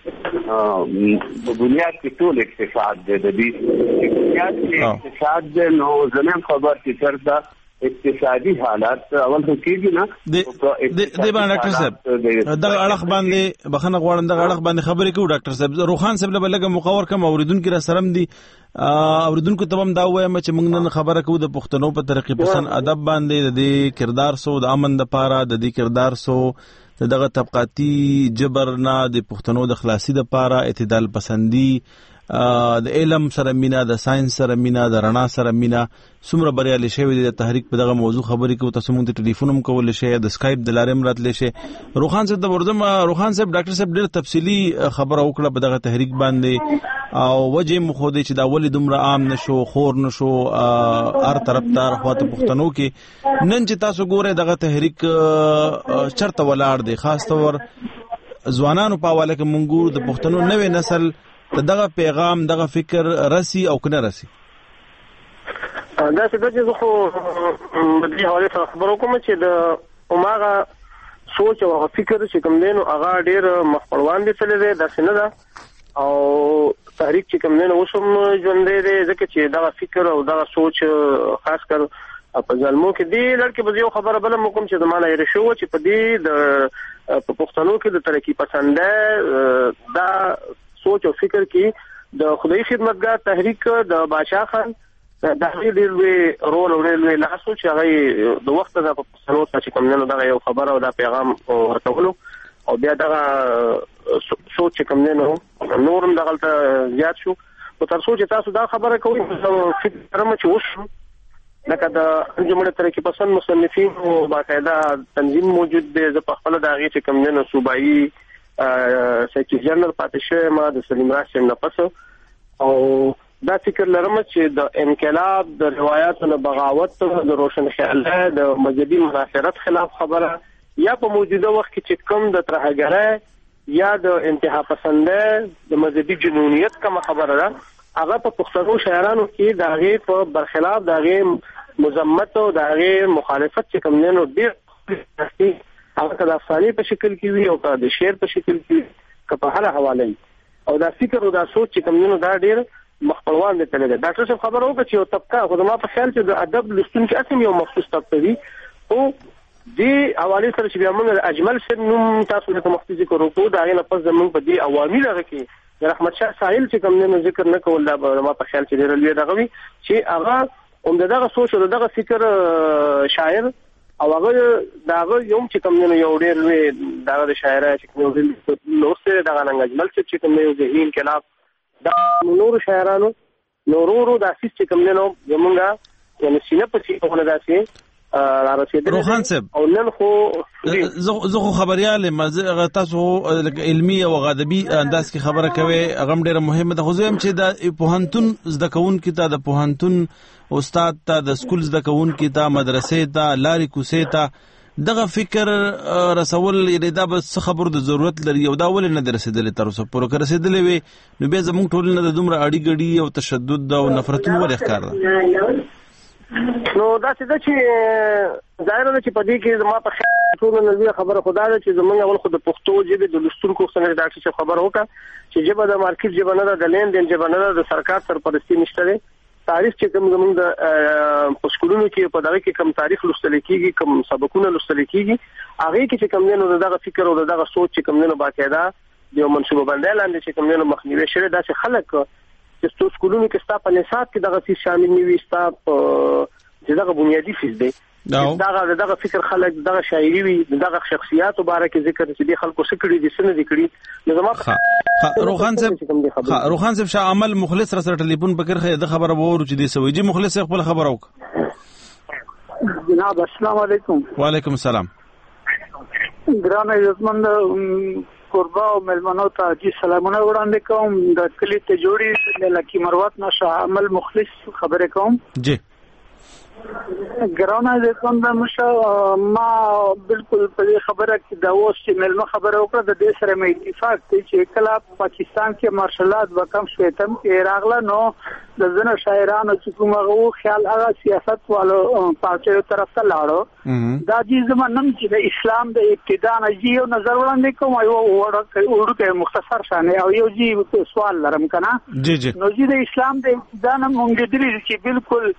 په بنیاد کې ټول اقتصاد دی د دې بنیاد کې اقتصاد دی نو زمين خبر چې تردا اقتصادي حالات اول څه کېږي نه د باندې ډاکټر صاحب د اړه باندې بخنه غواړم د اړه باندې خبرې کوو ډاکټر صاحب روخان صاحب له لګه مقور کوم اوریدونکو را سرم دي اوریدونکو ته هم دا وایم چې موږ نن خبره کوو د پښتنو په طریقې پسند ادب باندې د کردار سو د امن د پاره د دې کردار سو دغه طبقاتي جبر نه د پښتنو د خلاصي د پاره اعتدال پسندي د علم سره مینا د ساينس سره مینا د رڼا سره مینا څومره بریالي شوی د تحریک په دغه موضوع خبرې کوو تاسو موږ ته ټلیفون هم کول شي د اسکایپ د لارې مراتل شي روخان صاحب د ورزم روخان صاحب ډاکټر صاحب ډېر تفصیلی خبره وکړه په دغه تحریک باندې او وجه مخودي چې دا ولې دومره عام نشو خور نشو هر طرف تر خواته پښتنو کې نن چې تاسو ګوره دغه تحریک چرته ولاړ دی خاص تور ځوانانو په حواله کې مونږ د پښتنو نوې نسل دغه پیغام دغه فکر رسی او کنه رسی دا څه د خو بدلی حواله سره خبرو کوم چې د عمره سوچ او فکر چې کوم دین او هغه ډیر مخپړوان دي تللی دا څنګه ده او تحریک چې کوم دین اوسم ژوندې دي ځکه چې دا فکر او دا سوچ خاص کر په ځلمو کې دی لړکه به یو خبره بل مو کوم چې زمانه یې شو چې په دې د پښتنو کې د ترقی پسند دا سوچ او فکر کې د خدای خدمتګار تحریک د بادشاہ خان د ډېر لوی رول او ډېر لوی لاس چې هغه د وخت د پښتنو چې کوم نه دا یو خبره او دا پیغام ورکولو او بیا دا سوچ چې کوم نه نورم دغلته زیات شو او تر څو چې تاسو دا خبره کوئ فکر هم چې وشو لکه د جمهوریت ترقی پسند مصنفین او باقاعده تنظیم موجود دی. زه په خپل د هغې چې کوم دی نو صوبایي سیکرټري جنرال پاتې شوی ما د سلیم راشد نه پس او دا فکر لرم چې د انقلاب د روایتو نه بغاوت د روشن خیاله د مذهبي منافرت خلاف خبره یا په موجوده وخت کې چې کوم د ترهګرۍ یا د انتها پسندۍ د مذهبي جنونیت کوم خبره ده هغه په پښتنو شاعرانو کې د هغې په برخلاف د هغې مذمت او د هغې مخالفت چې کوم دی نو ډېر هغه که د افسانې په شکل کې وي او که د شعر په شکل کې وي که په هره حواله وي او دا فکر او دا سوچ چې کوم دی نو دا ډېر مخپلوان دی تللی دی. ډاکټر صاحب خبره وکړه چې یو طبقه خو زما په خیال چې د ادب لوستونکي اصل یو مخصوص طبقه وي خو دې حوالې سره چې بیا موږ د اجمل صاحب نوم تاسو ته مخکې ذکر وکړو د هغې نه پس زموږ په دې عوامي دغه کې د رحمت شاه ساحل چې کوم دی نو ذکر نه کول دا زما په خیال چې ډېره لویه دغه وي چې هغه هم د دغه سوچ او د دغه فکر شاعر او هغه داغه یوم چې کوم نه یو ډېر لوی دغه د شاعرای چې کوم نو سره دغه نن اجمل چې کوم یو ذهني انقلاب دا نور شاعرانو نورو د اساس چې کوم نو زمونږه یعنی سینه په څیر ونه داسې روحان صاحب او نن خو زه خبريال مزه تاسو علمي او غادبي انداز کې خبره کوي هغه ډیره مهمه ده. خو زه هم چې د پوهنتون زده کوونکو ته د پوهنتون استاد ته د سکول زده کوونکو ته مدرسې ته لاري کوسې ته دغه فکر رسول یعنی دا بس خبر د ضرورت لري او دا ول نه درسېدل تر اوسه پوره رسېدلې وي نو به زموږ ټول نه د دومره اړي ګړي او تشدد او نفرتونه ور ښکار ده. نو دا څه چې ظاهر ده چې په دې کې زما په خیال ټول نظر خبره خدا ده چې زمونږ اول خو د پښتو ژبې د لوستونکو څنګه ډاکټر صاحب خبره وکړه چې ژبه د مارکیټ ژبه نه ده د لین دین ژبه نه ده د سرکار سرپرستی نشته ده. تاریخ چې کوم زمونږ د پسکولونو کې په دغه کې کوم تاریخ لوستل کېږي کوم سبقونه لوستل کېږي هغه کې چې کوم نو دغه فکر او دغه سوچ چې کوم نو باقاعده د منصوبه بندۍ لاندې چې کوم نو مخنیوي شوی دا چې خلک چې سکولونو کې ستا په نصاب کې دغه څه شامل نه وي ستا چې دغه بنیادی فیس دی دغه فکر خلک دغه شاعري وي دغه شخصیت مبارک ذکر چې دي خلکو سکړي دي سن دي کړي نظام روحان صاحب شاه عمل مخلص سره ټلیفون پکړه د خبره وورو چې دی سوي جی مخلص خپل خبره وک جناب السلام علیکم. وعلیکم السلام. ګران عزتمند قربا او ملمنو ته جی سلامونه وړاندې کوم د کلی ته جوړي لکی مروت نشه عمل مخلص خبره کوم جی ګران عزتمند مشه ما بالکل په خبره کې دا اوس چې ملمه خبره وکړه د دې سره مې اتفاق کوي چې کله پاکستان کې مارشالات وکم شویتم کې راغله نو د زنه شاعرانو چې کومه خیال هغه سیاست والو پارټیو طرف ته لاړو دا دې زمونږ چې د اسلام د ابتدا نه یو نظر وړاندې کوم یو وړو مختصر شانه او یو جی سوال لرم کنه جی جی نو چې د اسلام د ابتدا نه مونږ درې چې بالکل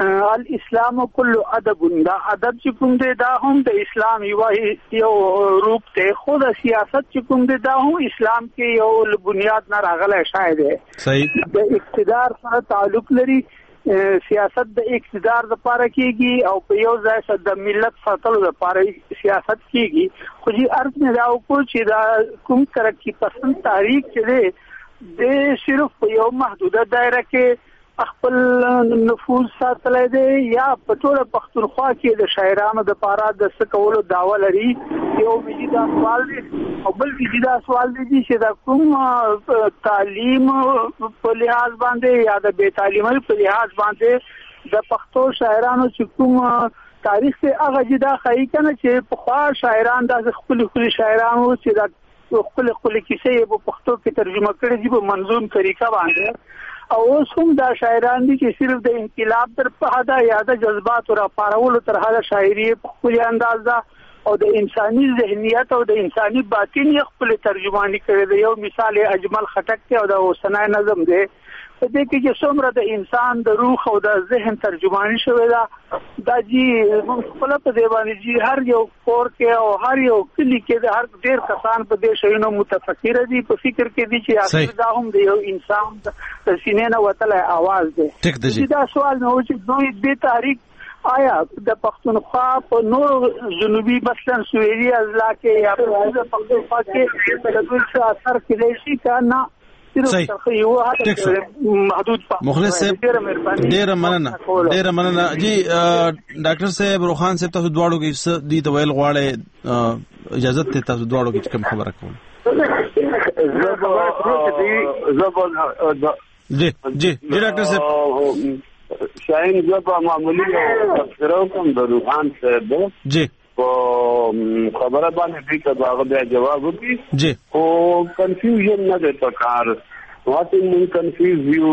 الاسلام كله ادب دا ادب چې کوم دی دا هم د اسلام یو روپ ته خو د سیاست چې کوم دی دا هم اسلام کې یو بنیاد نه راغلی شاید دی صحیح د اقتدار سره تعلق لري سیاست د اقتدار لپاره کیږي او په یو ځای سره د ملت ساتلو لپاره سیاست کیږي خو چې ارث نه راو کو چې دا کوم ترقی پسند تحریک چې دی صرف یو محدوده دایره کې خپل نفوذ ساتلای دی یا په ټول پښتونخوا کې د شاعرانو د پاره د سکولو داوا لري یو وجیدا سوال دی او بل وجیدا سوال دی چې دا کوم تعلیم په لحاظ باندې یا د بې تعلیمۍ په لحاظ باندې د پښتو شاعرانو چې کوم تاریخ څخه هغه جدا خای کنه چې په خوا شاعران د خپل شاعرانو چې د خپل کیسې په پښتو کې ترجمه کړي دي په منظوم طریقه باندې او اوس هم دا شاعران دي چې صرف د انقلاب تر په حدا یا د جذبات او پارولو تر حدا شاعري په خپل انداز ده او د انساني ذهنیت او د انساني باطن یې خپل ترجمانی کړي دی. یو مثال اجمل خټک او د حسنای نظم دی په دې کې چې څومره د انسان د روح او د ذهن ترجمانی شوی دا جی خپل په دی باندې جی هر یو کور کې او هر یو کلی کې د هر ډیر کسان په دې شینو متفکر دي په فکر کې دي چې اخر دا هم د یو انسان د سینې نه وتل आवाज دی. دا سوال نو چې دوی د تاریخ آیا د پښتونخوا په نور جنوبي مثلا سویلي اضلاع کې یا په پښتونخوا کې د دوی څخه اثر کېږي کنه صرف یو محدود مخلص صاحب ډیر مننه جی ډاکټر صاحب روخان صاحب تاسو دواړو کې دې ته ویل غواړي اجازه ته تاسو دواړو کې کوم خبره کوم جی ډاکټر صاحب شاین زبا معمولی تفسیرو کوم د روحان صاحب جی او خبره باندې دې ته هغه بیا جواب وکړي جی او کنفیوژن نه ده پکار واټ من کنفیوز یو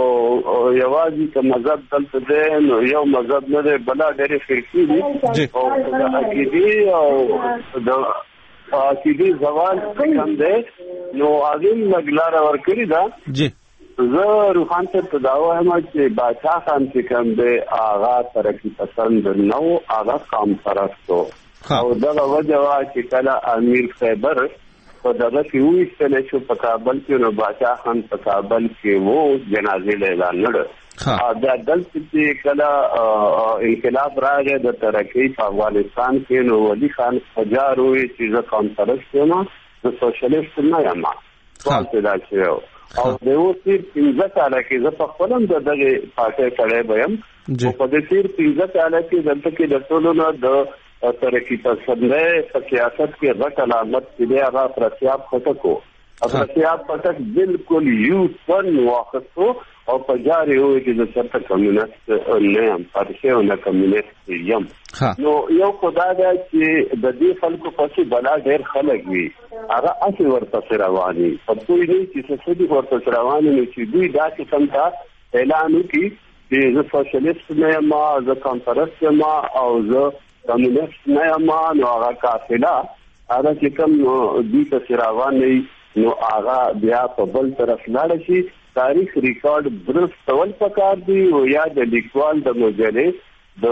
یوازې کوم مذهب دلته ده نو یو مذهب نه ده بلا ډېر فرقي دي او د عقیدې او د عقیدې زوال کوم ده نو اګین مګلار ورکړي دا جی زه روحان ته دعوه هم چې بادشاہ خان چې کوم دی آغا ترقی پسند نو آغا کام پرستو او دغه وجه وا چې کله امیر خیبر په دغه کې وېستل شو په کابل کې نو بادشاہ خان په کابل کې وو جنازې اعلان نړ دا دلته چې کله انقلاب راغی د ترقی په افغانستان کې نو ولی خان حجارو چې زه کام پرست یم د سوشلیست نه یم پیدا شو او د یو تیر 15 کال کې زه په خپل هم دغه پارټي کړه بیم او په دې تیر 15 کال کې دلته کې د ټولو نه د ترقی پسندې په سیاست کې غټ علامت دې هغه پرتیاب خټکو پرتیاب خټک بالکل یو فن واخصو او په جاري وي چې د سرته کمیونست نه هم پاتې او نه کمیونست یم نو یو خدای دا چې د دې خلکو پسې بلا ډېر خلک وي هغه اصل ورته رواني په دوی نه چې څه دي ورته رواني نه چې دوی دا چې څنګه اعلان وکړي چې زه سوشلیست نه یم زه کانفرنس یم او زه کمیونست نه یم نو هغه قافله هغه چې کوم دوی ته رواني نو هغه بیا په بل طرف لاړ شي تاریخ ریکارډ درست تول پکار دی او یا د لیکوال د مجلې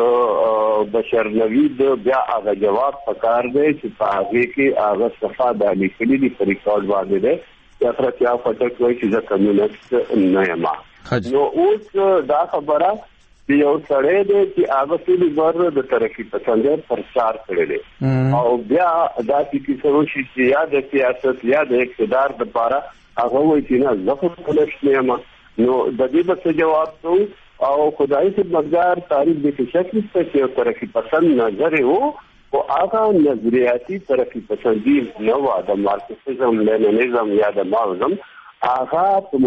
د بشر نوید بیا هغه جواب پکار دی چې په هغه کې هغه صفه د لیکلي دی په ریکارډ باندې دی چې افراتیا فټک وایي چې د کمیونست نه یم نو اوس دا خبره یو سړی دی چې هغه ټول ور د ترقی پسندۍ پرچار کړی دی او بیا دا چې څه وشي چې یا د سیاست یا د اقتدار لپاره هغه وایي چې نه زه خپلش نه یم نو د دې په جواب ته او خدای خدمتګار تاریخ د شکل څخه ترقی پسند نظر وو او هغه نظریاتي ترقی پسندي نو د مارکسیزم لیننیزم یا د ماوزم هغه په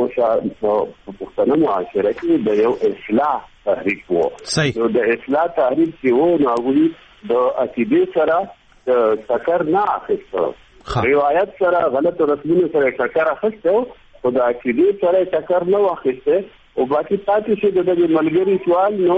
پښتنو معاشره کې د یو اصلاح تحریک وو نو د اصلاح تحریک چې وو نو هغه د عقیدې سره ټکر نه اخیسته روایت سره غلط رسمونو سره ټکر اخیسته او د عقیدې سره ټکر نه اخیسته او باقي پاتې شو د ملګری سوال نو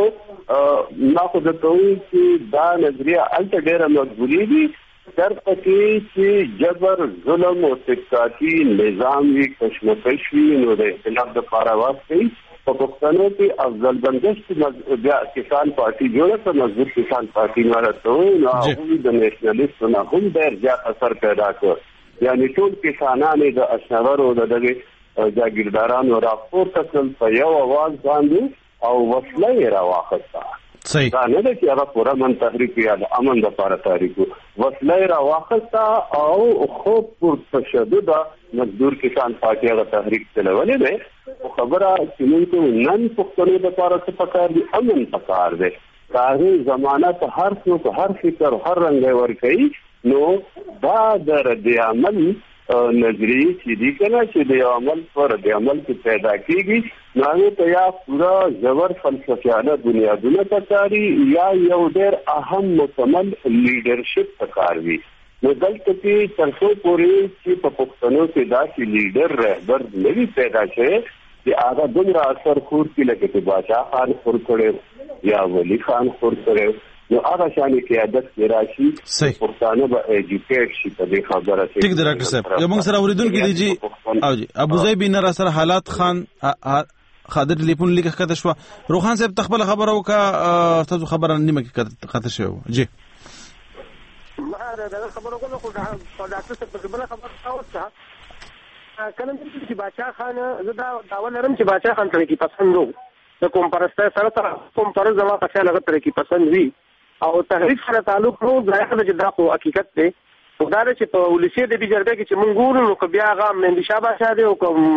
ما خو د توي چې دا نظریه الته ډیره مقبولي دي تر پکې چې جبر ظلم او تکاتی نظام وی کشمکش وی نو د اختلاف د پاراواز کوي په پښتنو کې افضل بندشت بیا کسان پارټي جوړه ته مضبوط کسان پارټي ورته نو هغه د نېشنلیست نه هم ډېر زیات اثر پیدا کړ یعنی ټول کسانانه د اشنور او دغه جاګیردارانو راپورته کړل په یو आवाज باندې او وسله راواخسته صحیح دا نه ده چې هغه پورا من تحریک یا د امن د لپاره تحریک وسله راواخسته او خو پر تشدد مزدور کسان پارټي هغه تحریک چلولې ده او خبره چې موږ نن پښتنو د لپاره څه پکار دي امن پکار دی هغه ضمانت هر څوک هر فکر هر رنګ ورکړي نو دا د رد عمل نظریه چې دی کنه چې د عمل پر د عمل کې پیدا کیږي نو هغه ته یا پورا زور فلسفیانه بنیادونه پکاري یا یو ډېر اهم مکمل لیډرشپ پکاروي نو دلته کې ترڅو پورې چې په پښتنو کې دا چې لیډر رهبر نوی پیدا شي چې هغه دومره اثر خور کې لکه چې بادشاہ خان خور کړي یا ولی خان خور کړي نو هغه شان کې عادت راشي پښتانه به ایجوکیټ شي په دې خبره کې ټیک ډاکټر صاحب یو موږ سره اوریدونکو دي جی او جی ابو زید بن را سره حالات خان خاطر ټلیفون لیکه کته شو روحان صاحب تخبل خبره وکا تاسو خبره نیمه کې کته شو جی ما دا خبره کوله خو ډاکټر صاحب په بل خبره اوسه کله چې بادشاہ خان زدا داول لرم چې بادشاہ خان ته کې پسند وو د کوم پرسته سره کوم پر زما په خیال هغه ته کې پسند وی او تحریک سره تعلق نو ځکه چې دا خو حقیقت دی خدای چې په ولسی د بجربه کې چې مونږ ګورو نو بیا هغه مندي شابه شاده او کوم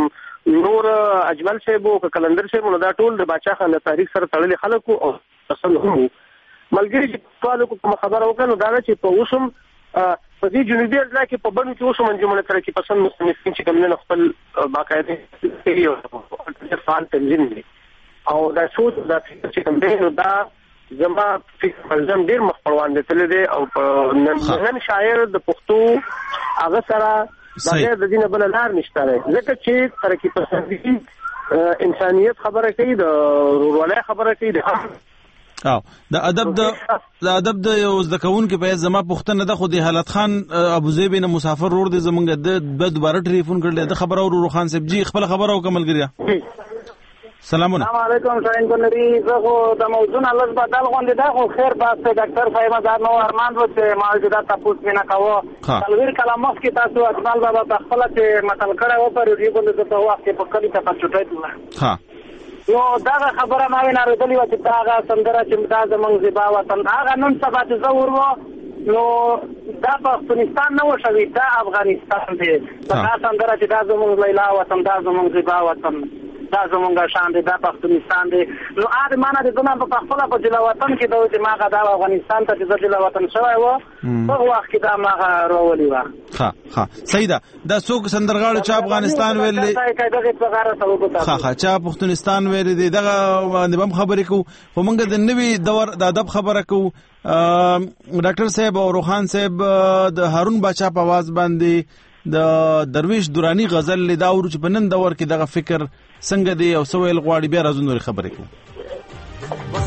نور اجمل صاحب او کلندر صاحب نو دا ټول د باچا خان تاریخ سره تړلي خلک او اصل هم ملګری چې سوال کوم خبره وکړو دا چې په اوسم په دې جنوبي اضلاع کې په بڼو کې اوسم انجمن ترقی پسند مستمسکین چې کوم نه خپل باقاعده کوي او فعال تنظیم دي او دا سوچ دا چې کوم دی دا زما فکر ملزم ډیر مخپروان دي تل دي او نن شاعر د پښتو هغه سره بغیر د دینه بل لار نشته ځکه چې ترقی پسندي انسانيت خبره کوي د ورولای خبره کوي او د ادب د یو ځکهون کې په زما پښتنه د خو د حالت خان ابو زیب نه مسافر روړ د زمونږ د دوباره ټلیفون کړل د خبر او خان صاحب جی خپل خبر او کمل کړیا السلام علیکم شاین کنری زه د موضوع الله بدل غونډه دا خو خیر باسه ډاکټر صاحب دا نو ارمان و چې مالجدا تاسو مینا کاوه تلویر کلاموس کې تاسو اجمل بابا خپل چې متل کړه و پر دې باندې ته وخت په کلی ته پچوټای ها نو دا خبره ما وینا ردلی و چې دا سندره چې دا زمونږ زیبا وطن هغه نن سبا چې زور وو نو دا پاکستان نه وشوي دا افغانستان دی دا سندره چې دا زمونږ لیلا وطن دا زمونږ زیبا وطن دا زمونږ شان دی دا پاکستان دی نو اده معنا د زمونږ په خپل په جلا وطن کې د چې ماغه دا افغانستان ته چې جلا وطن شوی و په وخت کې دا ماغه راولي و ها سیدا دا څوک سندرغاړو چې افغانستان ویلې ها چا پښتونستان ویلې دی دغه باندې هم خبرې کو خو موږ د نوي دور د ادب خبره کو ډاکټر صاحب او روخان صاحب د هارون باچا په आवाज باندې د درویش دورانی غزل لیدا ور چې په نن دور کې دغه فکر څنګه دی او سویل غواړي بیا راځو نور خبرې کو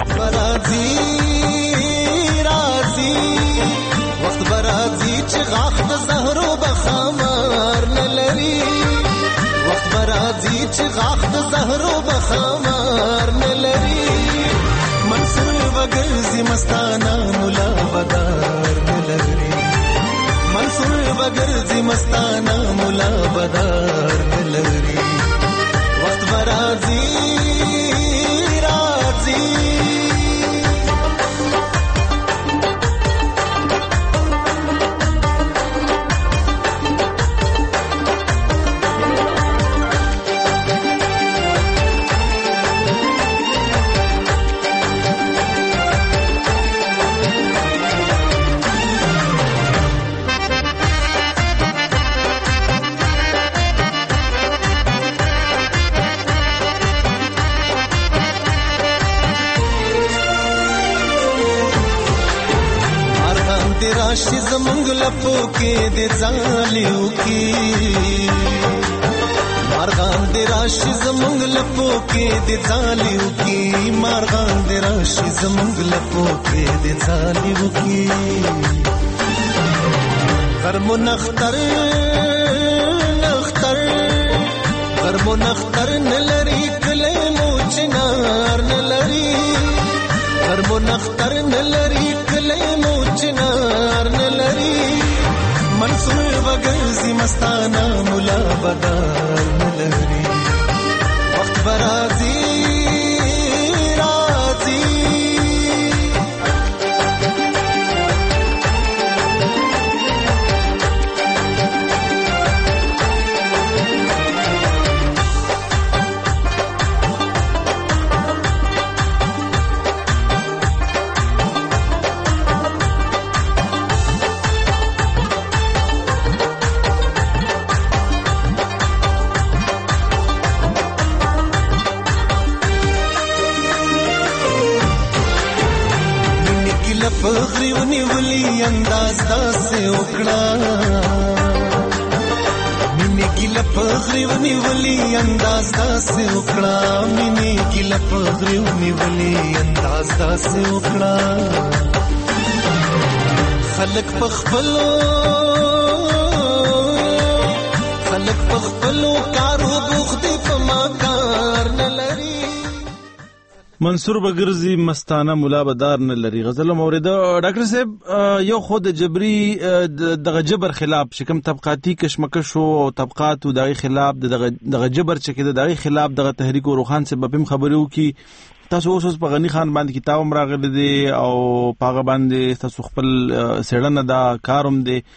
وخت برازي چې غاخ د زهرو بخمار نلري وخت برازي چې غاخ د زهرو بخمار نلري منصور وګرځي مستانه مولا بدار نلري منصور وګرځي مستانه مولا بدار نلري وخت برازي راځي راشي زمونږ لپو کې د ځالیو کې مارغان د راشي زمونږ لپو کې د ځالیو کې مارغان د راشي زمونږ لپو کې د ځالیو کې غرمو نختر غرمو نختر نلري کله مو چنار نلري غرمو نختر نلري کله مو چنار نلري منصور وګرځي مستانه مولا بدار نلري وخت برازي راځي پغری ونیولی انداز داسې وکړه مینې ګیله پغری ونیولی انداز داسې وکړه مینې ګیله پغری ونیولی انداز داسې وکړه خلک پخپلو کارو بوخت په ما کار نه لري منصور بګرځي مستانه مولا بدار نه لري غزل مورید ډاکټر صاحب یو خود جبري دغه جبر خلاف شکم طبقاتي کشمکش او طبقات او دغه خلاف دغه جبر چې کده دغه خلاف دغه تحریک او روخان سے بپم خبرو کی تاسو اوس په غنی خان باندې کتاب راغلی دی او پاغه باندې تاسو خپل سړنه دا کاروم دی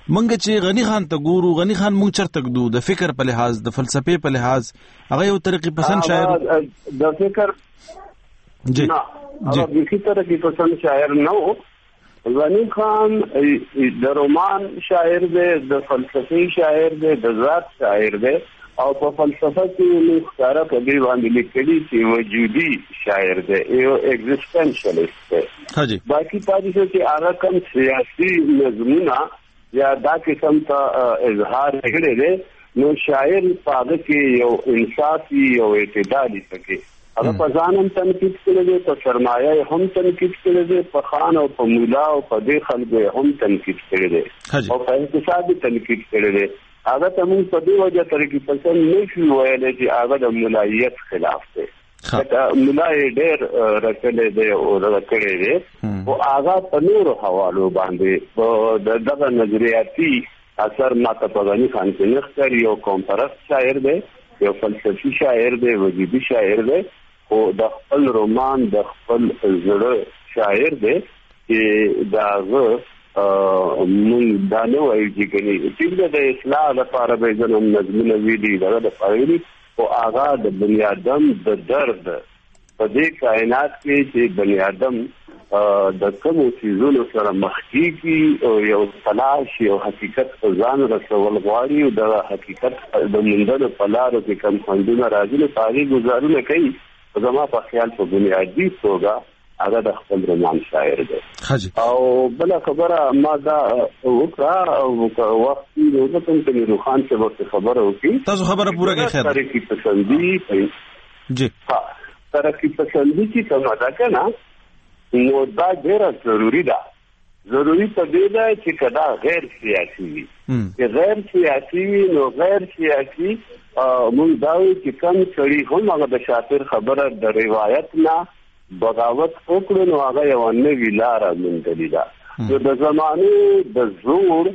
منګه چې غنی خان ته ګورو، غنی خان مونږ چرته ګدو د فکر په لحاظ، د فلسفې په لحاظ، هغه یو طریقې پسند شاعر د فکر جی هغه د طریقې پسند شاعر نه و. غنی خان د رومان شاعر دی، د فلسفي شاعر دی، د ذات شاعر دی، او په فلسفه کې موږ ښکاره په دې باندې لیکلي چې وجودي شاعر دی، یو ایگزیسټنشلیست دی. باقي پاتې شو چې هغه کوم سیاسي نظمونه یا دا قسم ته اظهار کړی دی، نو شاعر په هغه کې یو انصافي یو اعتدالي پکې هغه په ځان هم تنقید کړی دی، په سرمایه هم تنقید کړی دی، په خان او په مولا او په دې خلکو هم تنقید کړی دی، او په اقتصاد تنقید کړی دی. هغه ته موږ په دې وجه طریقې پسند نشو ویلی چې هغه د ملایت خلاف دی. ملا یې ډېر رټلی دی او رکړی دی، خو هغه په نورو حوالو باندې په دغه نظریاتي اثر ماته په غني خان کې نه ښکاري. یو قوم پرست شاعر دی، یو فلسفي شاعر دی، وجودي شاعر دی، خو د خپل رومان د خپل زړه شاعر دی چې د هغه مونږ دا نه وایو چې کني چې د اصلاح لپاره به ځنم نظمونه ویلي دغه لپاره ویلي، خو هغه د بني آدم د درد په دې کائنات کې چې بني آدم د کومو څیزونو سره مخ کېږي او یو تلاش یو حقیقت په ځان رسول غواړي او د حقیقت د موندلو په لارو کې کوم خوندونه راځي نو هغې ګزارونه کوي. زما په خیال په بنیادي توګه هغه د خپل رومان شاعر دی. او بل خبره ما دا وکړه او وخت نو د کوم روخان څخه وخت خبره وکړي. تاسو خبره پوره کړئ. خیر ترقی پسندي جی ها ترقی پسندي چې کومه ده کنه نو دا ډیره ضروری ده. ضروری په دې ده چې کدا غیر سیاسي وي. چې غیر سیاسي وي نو غیر سیاسي مونږ دا وایو چې کوم سړي هم هغه د شاعر خبره د روایت نه بغاوت وکړو نو هغه یو نوې لاره موندلې ده. نو د زمانې د زور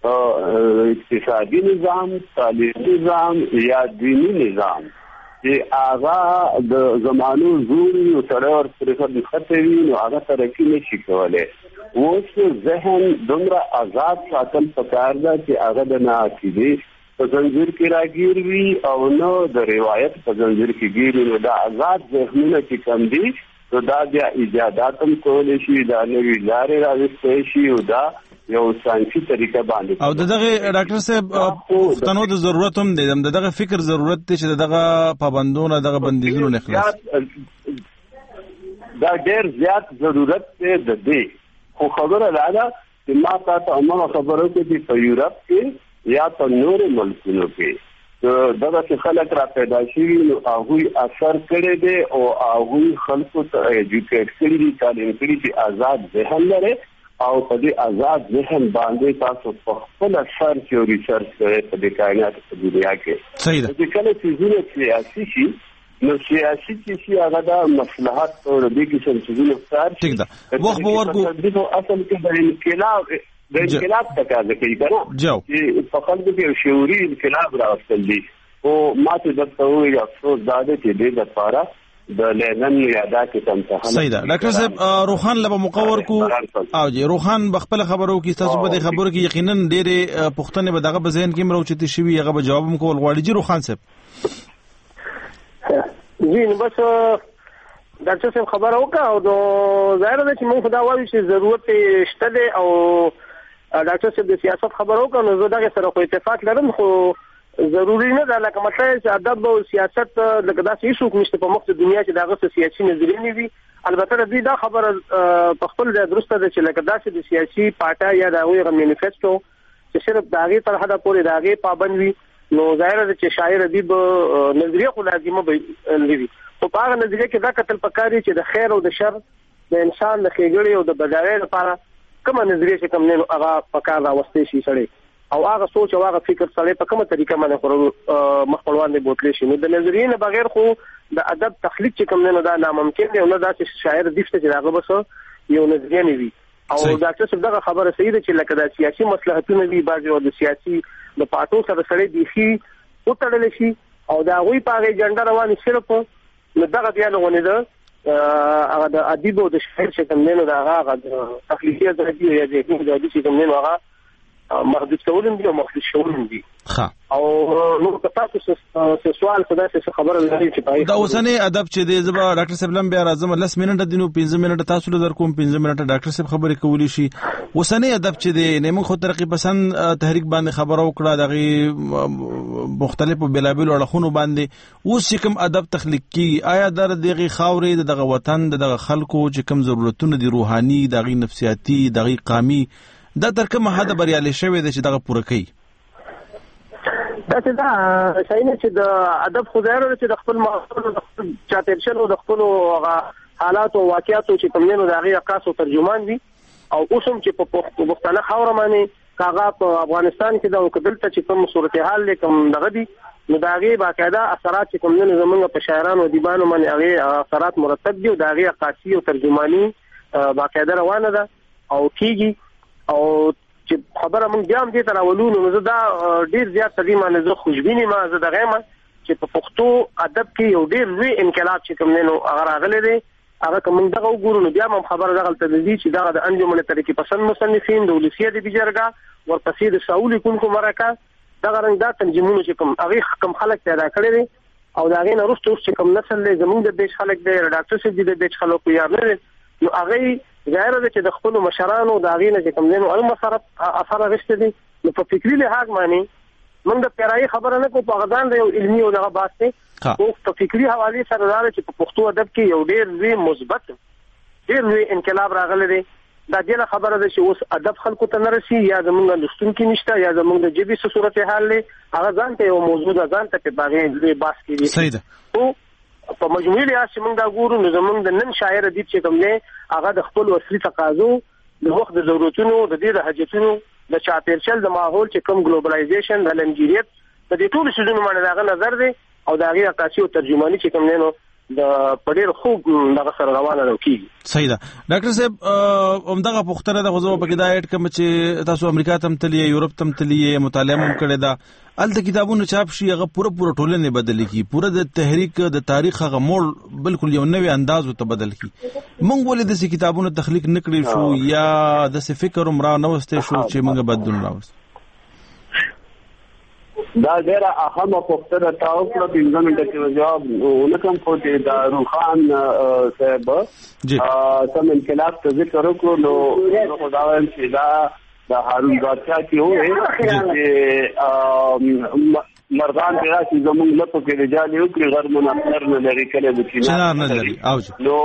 اقتصادي نظام، تعلیمي نظام یا دینی نظام چې هغه د زمانو زور یو سره ورته خطري نو هغه ترقی نشي کولای. اوس ذهن دومره آزاد ساتل پکار ده چې هغه د ناعقیدې په زنجیر کې راګیر وي او نو د روایت په زنجیر کې ګیر نو د آزاد ذهنونه چې کم دي نو دا بیا ایجادات هم کولی شي، دا نوې لارې راوستلی شي او دا یو ساینسي طریقه باندې. او دغه ډاکټر صاحب پښتنو د ضرورت هم دی، دغه فکر ضرورت دی چې دغه پابندونه دغه بندیزونو نه خلاص دا ډېر زیات ضرورت دی د دې. خو خبره دا ده چې ما تاسو هغه خبرو کې چې په یورپ کې یا په نورو ملکونو کې دغه چې خلک را پیدا شوي نو هغوی اثر کړی دی او هغوی خلکو ته ایجوکیټ کړي دي، تعلیم کړي چې آزاد ذهن لري او په دې آزاد ذهن باندې تاسو په خپل سرچ او ریسرچ کوئ په دې کائنات په دنیا کې. صحیح ده. چې کله چې سیاسي شي نو سیاسي چې هغه د مصلحت او د دې قسم څیزونو ښکار ٹھیک ده. وخت به ورکو اصل کې د انقلاب تقاضا کوي کنه چې په خلکو کې شعوري انقلاب راوستل دي. او ما ته درته وایي افسوس دا دی چې دې لپاره د لندن یادات کم څه. صحیح ده. ډاکټر صاحب روخان له مقور کو او جی روخان بخپل خبرو کې تاسو په دې خبرو کې یقینا ډېرې پښتنه به دغه بزین کې مروچتي شوی هغه به جواب مکول غواړي. جی روخان صاحب جی نو بس ډاکټر صاحب خبره وکړه او نو ظاهر ده چې موږ خدا وایو چې ضرورت شته دی او ډاکټر صاحب د سیاست خبره وکړه نو زه دغه سره خو اتفاق لرم، خو ضروری نه ده لکه مثلا چې ادب او سیاست لکه داسې هیڅوک نشته په مخ دنیا چې دغه سیاسي نظریې نه وي. البته د دې دا خبره په خپل ځای درسته ده چې لکه داسې د سیاسي پارټي یا د هغوی مینیفیسټو چې صرف د هغې تر حده پورې د هغې پابند وي نو ظاهره ده چې شاعر ادیب نظریه خو لازمه به نه وي. خو په هغه نظریه کې دا کتل پکار دی چې د خیر او د شر د انسان د ښېګړې او د بدایۍ لپاره کومه نظریه چې کوم نه هغه پکار راوستلی شي سړی او هغه سوچ او هغه فکر سړی په کومه طریقه باندې مخ باندې بوتلی شي. نو د نظریې نه بغیر خو د ادب تخلیق چې کوم نه دا ناممکن دی او نه دا چې شاعر ادیب ته چې هغه بس یو نظریه نه وي. او ډاکټر صاحب دغه خبره صحیح ده چې لکه د سیاسي مصلحتونو وي بعضې او د سیاسي د پارټو سره سړی بیخي وتړلی شي او د هغوی په هغې جنډه روانې صرف نو دغه بیا لغونې ده هغه د ادیب او د شاعر چې کوم نه نو د هغه د تخلیقي ازادي یا ذهني ازادي چې کوم نه هغه محدود کولم دي او مخصوص شولم دي ها او نو تاسو څه سوال څه څه خبره لري چې پای دا اوسنی ادب چې دی زبا ډاکټر صاحب لم بیا راځم 10 منټه دینو 15 منټه تاسو له در کوم 15 منټه ډاکټر صاحب خبرې کولی شي اوسنی ادب چې دی نه موږ خو ترقی پسند تحریک باندې خبرو کړه دغه مختلفو بلابل اړخونو باندې اوس کوم ادب تخلیق کی آیا در دغه خاورې دغه وطن دغه خلکو چې کوم ضرورتونه دي روحاني دغه نفسیاتي دغه قامي دا تر کومه حد بریالي شوی دی چې دغه پوره کوي دا چې دا شاینه چې د ادب خدایرو چې د خپل ماحول د خپل چاپیریال او د خپل حالات او واقعیاتو چې کومینو د هغه عکاس او ترجمان دي او اوسم چې په پښتنه خاور باندې کاغه په افغانستان کې د وکدلته چې کوم صورتحال لیکم دغه دي نو دا هغه باقاعده اثرات چې کومینو زمونږ په شاعرانو او دیوانو باندې هغه اثرات مرتب دي او د هغه عکاسي او ترجمانی باقاعده روانه ده او کیږي او چې خبره مونږ بیا هم دې تر اولونو نو دا ډیر زیات تدیمه نه زه خوشبینی ما زه دغه ما چې په پښتو ادب کې یو ډیر لوی انقلاب چې کوم نو هغه راغلی دی هغه کوم دغه وګورو نو بیا هم خبره دغه ته دي چې دغه د انجمن طریقې پسند مصنفین د ولسیه د بجرګه ورپسې د ساولی کوم مرکه دغه رنګ دا تنظیمونه چې کوم هغه کم خلک پیدا کړی دي او دا غي نه وروسته چې کوم نسل له زمونږ د بیچ خلک دی ډاکټر صاحب د بیچ خلکو یار نه نو هغه ظاهر ده چې د خپل مشرانو د غینه چې کوم دینو علم سره اثر غشته دي نو په فکری لحاظ باندې موږ د پیرای خبره نه کوو په غدان د یو علمي او دغه باسه او په فکری حواله سره راځي چې په پښتو ادب کې یو ډیر لوی مثبت ډیر لوی انقلاب راغلی دی دا ډیره خبره ده چې اوس ادب خلکو ته نه رسي یا زمونږ لستونکو نشته یا زمونږ د جبي صورتحال له هغه ځان ته یو موضوع ده ځان ته په باغې باس کېږي صحیح ده او په مجموعي لحاظ چې موږ دا ګورو نو زمونږ د نن شاعر دي چې کوم نه هغه د خپل وسلې تقاضو د وخت د ضرورتونو د دې د حاجتونو د چاپیریال د ماحول چې کوم ګلوبلایزیشن د لنجریت د دې ټول شیزونو باندې دغه نظر دی او د هغه عکاسي او ترجمانی چې کوم نه نو د پډیر خوب دغه سره روانه راوکی صحیح ده ډاکټر صاحب همدغه پوښتنه د غوځو په کې دا اډ کوم چې تاسو امریکا ته تللی یورپ ته تللی مطالعه هم کړی دا الته کتابونه چاپ شي هغه پوره ټولنه بدل کی پوره د تحریک د تاریخ هغه موړ بالکل یو نوې انداز ته بدل کی مونږ ولې د کتابونو تخلیق نکړی شو یا د فکر عمره نوسته شو چې مونږ بدلون راوست دا ډیره اهمه پوښتنه تاسو په 15 منټه کې جواب ولکم خو د روخان صاحب سم انقلاب ته ذکر وکړو نو خداوند چې دا د هارون بادشاہ کې وې مردان پیدا چې زموږ لپاره کې رجال یو کې غیر مناصر نه لري کله د چینار نه لري اوج نو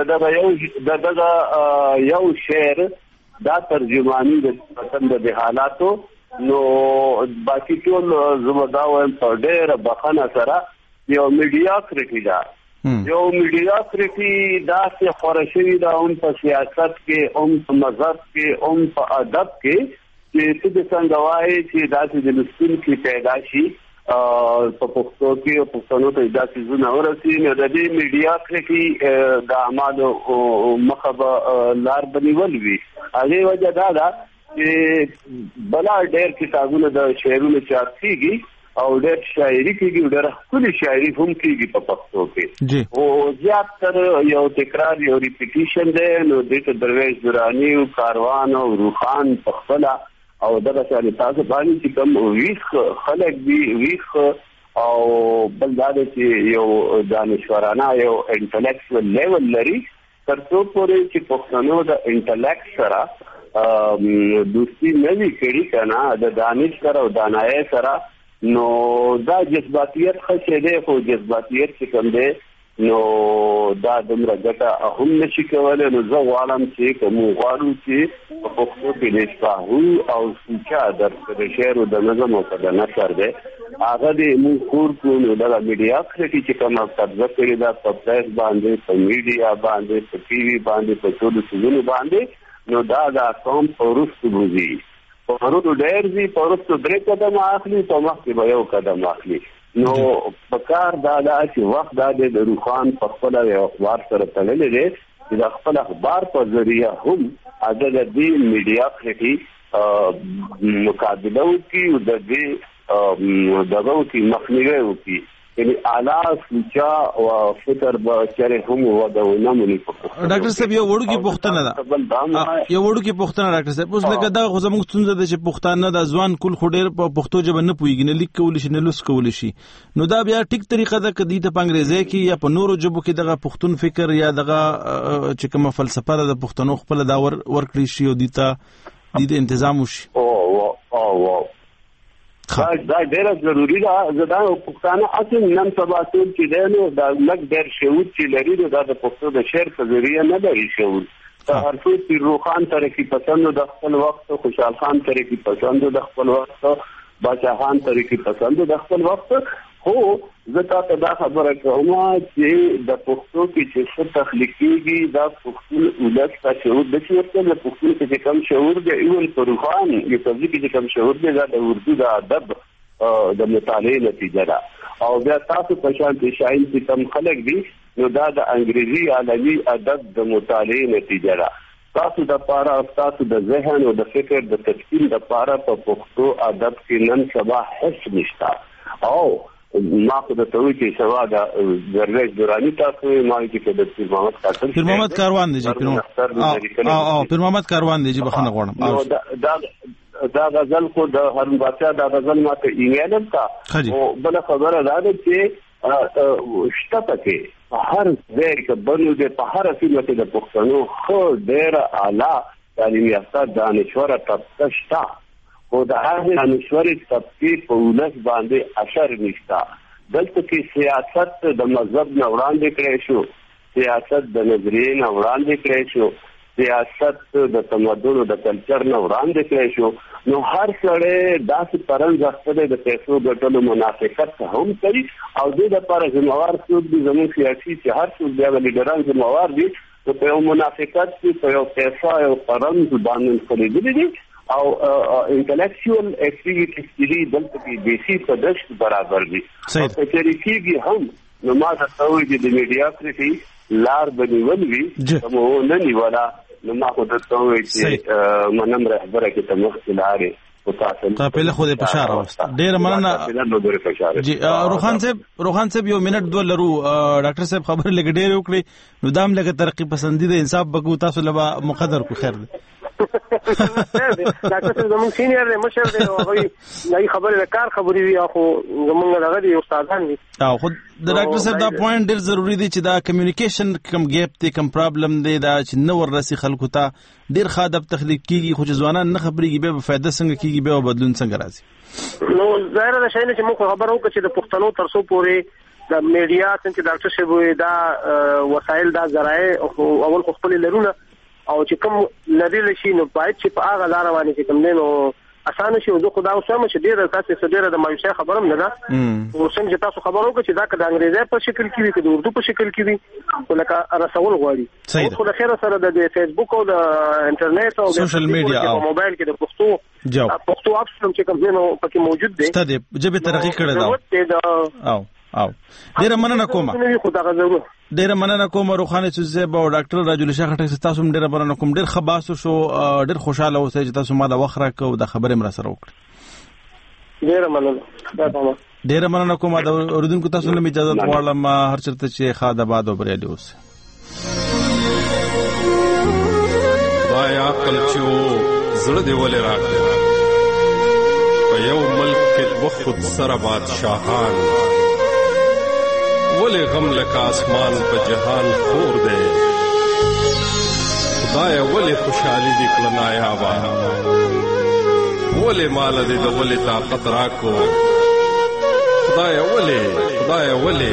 دغه یو شعر دا ترجمانی د پسند د حالاتو نو باقي ټول زموږ وایم په ډېر بخنه سره یو میډیاکریټي دا یو میډیاکریټي دا چې خورشي دا هم په سیاست کې هم په مذهب کې هم په ادب کې چې څه څنګه وایي چې دا چې د لستون کې پیدا شي په پښتو کې او پښتنو ته دا چې زونه ورسي نو د دې میډیاکریټي د اعمالو مخه لار بنول وي هغه وجه دا ده چې بلا ډېر کتابونه د شعرونو چاپ کیږي او ډېر شاعري کیږي ډېر خپل شاعري هم کیږي په پښتو کې او زیات تر یو تکرار یو ریپیټیشن دی نو د درویش درانی او کاروان او روخان په خپل او دغه څه تاسو باندې چې کوم ویخ خلک دی ویخ او بل دا چې یو دانشورانه یو انټلیکچوال لیول لري ترڅو پورې چې پښتنو د انټلیکټ سره دوستی نوی کړي کنه د دانش سره او دانای سره نو دا جذباتیت خشه دی خو جذباتیت چې کوم دی نو دا دمره ګټه هم نشي کولای نو زه غواړم چې کوم غواړو چې په پښتو کې نشته او سوچا د شعر او د نظم او د نثر دی هغه دې موږ کور کو نو دا میډیاکریټي چې کوم قبضه کړی دا په پریس باندې په میډیا باندې په ټي وي باندې په ټول څه باندې نو دا قوم پرست بوزي پرستو ډېر دي پرستو درې قدم اخلي په مخکې به یو قدم اخلي نو پکار دا چې وخت د روخان په خپل یو اخبار سره تړلې دی چې د خپل اخبار په ذریعہ هم د دې میډیاکریټي مقابله وکړي او د دې دغه کې مخنیوي وکړي یعنی اعلی سوچا او فکر به چره هم ودونه مونږ په ډاکټر صاحب یو وړو کې پوښتنه ډاکټر صاحب اوس لکه دا خو زموږ څنګه د چې پښتانه د ځوان کول خډیر په پښتو ژبه نه پويږي نه لیک کول شي نه لوس کول شي نو دا بیا ټیک طریقه ده کدي ته په انګریزي کې یا په نورو ژبو کې دغه پښتون فکر یا دغه چې کومه فلسفه د پښتنو خپل دا ورکړي شي او د تنظیم وشي او دا ډېر ضروری ده دا پښتانه اصل نن سبا ټول چې دی دا لږ ډېر شعور چې لري دا د پښتو د شعر په ذریعه نه لري شعور هر څوک پیرو خان ترقی پسند د خپل وخت خوشحال خان ترقی پسند د خپل وخت باچا خان ترقی پسند د خپل وخت خو زه ته دا خبره کوم چې د پښتو کې چې څه تخلیقيږي دا پښتون ولس ته شعور د چیرته د پښتون کې کوم شعور دی ایول پروخان یو څه کې کوم شعور دی دا د اردو د ادب د مطالعې نتیجه ده او بیا تاسو په شان دي شاین چې کم خلک دي نو دا د انګریزي عالمي ادب د مطالعې نتیجه ده تاسو د پاره تاسو د ذهن او د فکر د تشکیل د پاره په پښتو ادب کې نن سبا هیڅ نشته او ما خو د توي کې سوا د درویش دورانی تاسو ما کې د پیر محمد کاروان دی پیر محمد کاروان دی چې بخنه غواړم دا غزل کو د هرون بادشاہ دا غزل ماته ایمیل تا او بل خبره ده چې شته پکې هر ځای کې بنو د په هر سیمه کې د پښتنو خو ډېر اعلی تعلیم یافته دانشور طبقه شته او د هغه دانشوري طبقه په ولس باندې اثر نشته دلته کې سیاست د مذهب نه وړاندې کړی شو سیاست د نظریې نه وړاندې کړی شو سیاست د تمدن او د کلچر نه وړاندې کړی شو نو هر سړی داسې پرنځ خپل د پیسو ګټلو منافقت هم کوي او د لپاره ذمہوار څوک دي زموږ سیاسي چې هر څوک دی لیډران ذمہوار دي په یو منافقت کې په یو پیسو او پرنځ باندې خلیدلي دي او انټلیکچوال اکټیویټیز دي دلته کې بیسي په دشت برابر دي او په تاریخي هم نو ما تاسو د میډیا پرې لار بنول وی کومه نه نیولا نو ما خو ته وایي چې منم رهبره کې ته مختلاره تا په خو دې بشاره واست ډیر مننه جی روخان صاحب یو منټ دوه لرو ډاکټر صاحب خبر لګ ډیر وکړي نو دام لګ ترقی پسندیده انصاف بګو تاسو لبا مقدر کو خیر دی ډاکټر صاحب زموږ سینیئر دی مشر دی او هغه خبره کار خبري وي خو زموږ دغه دی استادان دي او خو د ډاکټر صاحب دا پوینټ ډیر ضروری دی چې دا کمیونیکیشن کم گیپ دی کم پرابلم دی دا چې نو ورسي خلکو ته ډیر خادب تخلیق کیږي خو ځوانان نه خبريږي به فائدہ څنګه کیږي به بدلون څنګه راځي نو ظاهر ده شاینه چې موږ خبرو کې چې د پښتنو ترسو پورې د میډیا څنګه ډاکټر صاحب دا وسایل دا ذرایع او اول خپل لرونه او چې کوم لري شي نو باید چې په هغه لار باندې چې کوم نو اسانه شي او خدا اوسه چې ډیره تاسو ډیره د مایوسه خبرم نه ده او څنګه تاسو خبرو کې چې دا د انګریزي په شکل کې وي د اردو په شکل کې وي ولکه رسول غواړي خو د خیر سره د فیسبوک او د انټرنیټ او د سوشل میډیا او موبایل کې د پښتو اپشن چې کوم نو پکې موجود دي ستاسو جبه ترقی کړی دا او ډیر مننه کوم ډیر مننه کوم روخانه چې به ډاکټر راجل شاه خټک تاسو ډیر مننه کوم ډیر خباسو شو ډیر خوشاله اوسئ چې تاسو ما د وخره کو د خبره مر سره وکړه ډیر مننه کوم دا اردوونکو تاسو نه اجازه غواړم هر چرته چې خاد آباد او بریالي اوسئ وای عقل چې زړه دی ولې راکړه په یو ملک کې وخت سره بادشاہان ولې غم لکه اسمان په جهان خور دی خدای ولې خوشحالي دې کړه نایابه ولې مال دې د ولې طاقت راکو خدای ولې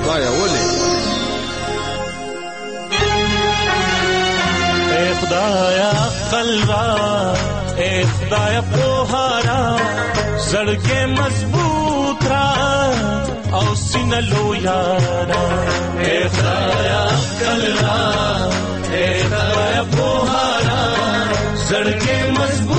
اے خدایا عقل را اے خدایا پوهارا زړګې مضبوط را او سینه لویارا اے خدایا عقل را اے خدایا پوهارا زړګې مضبوط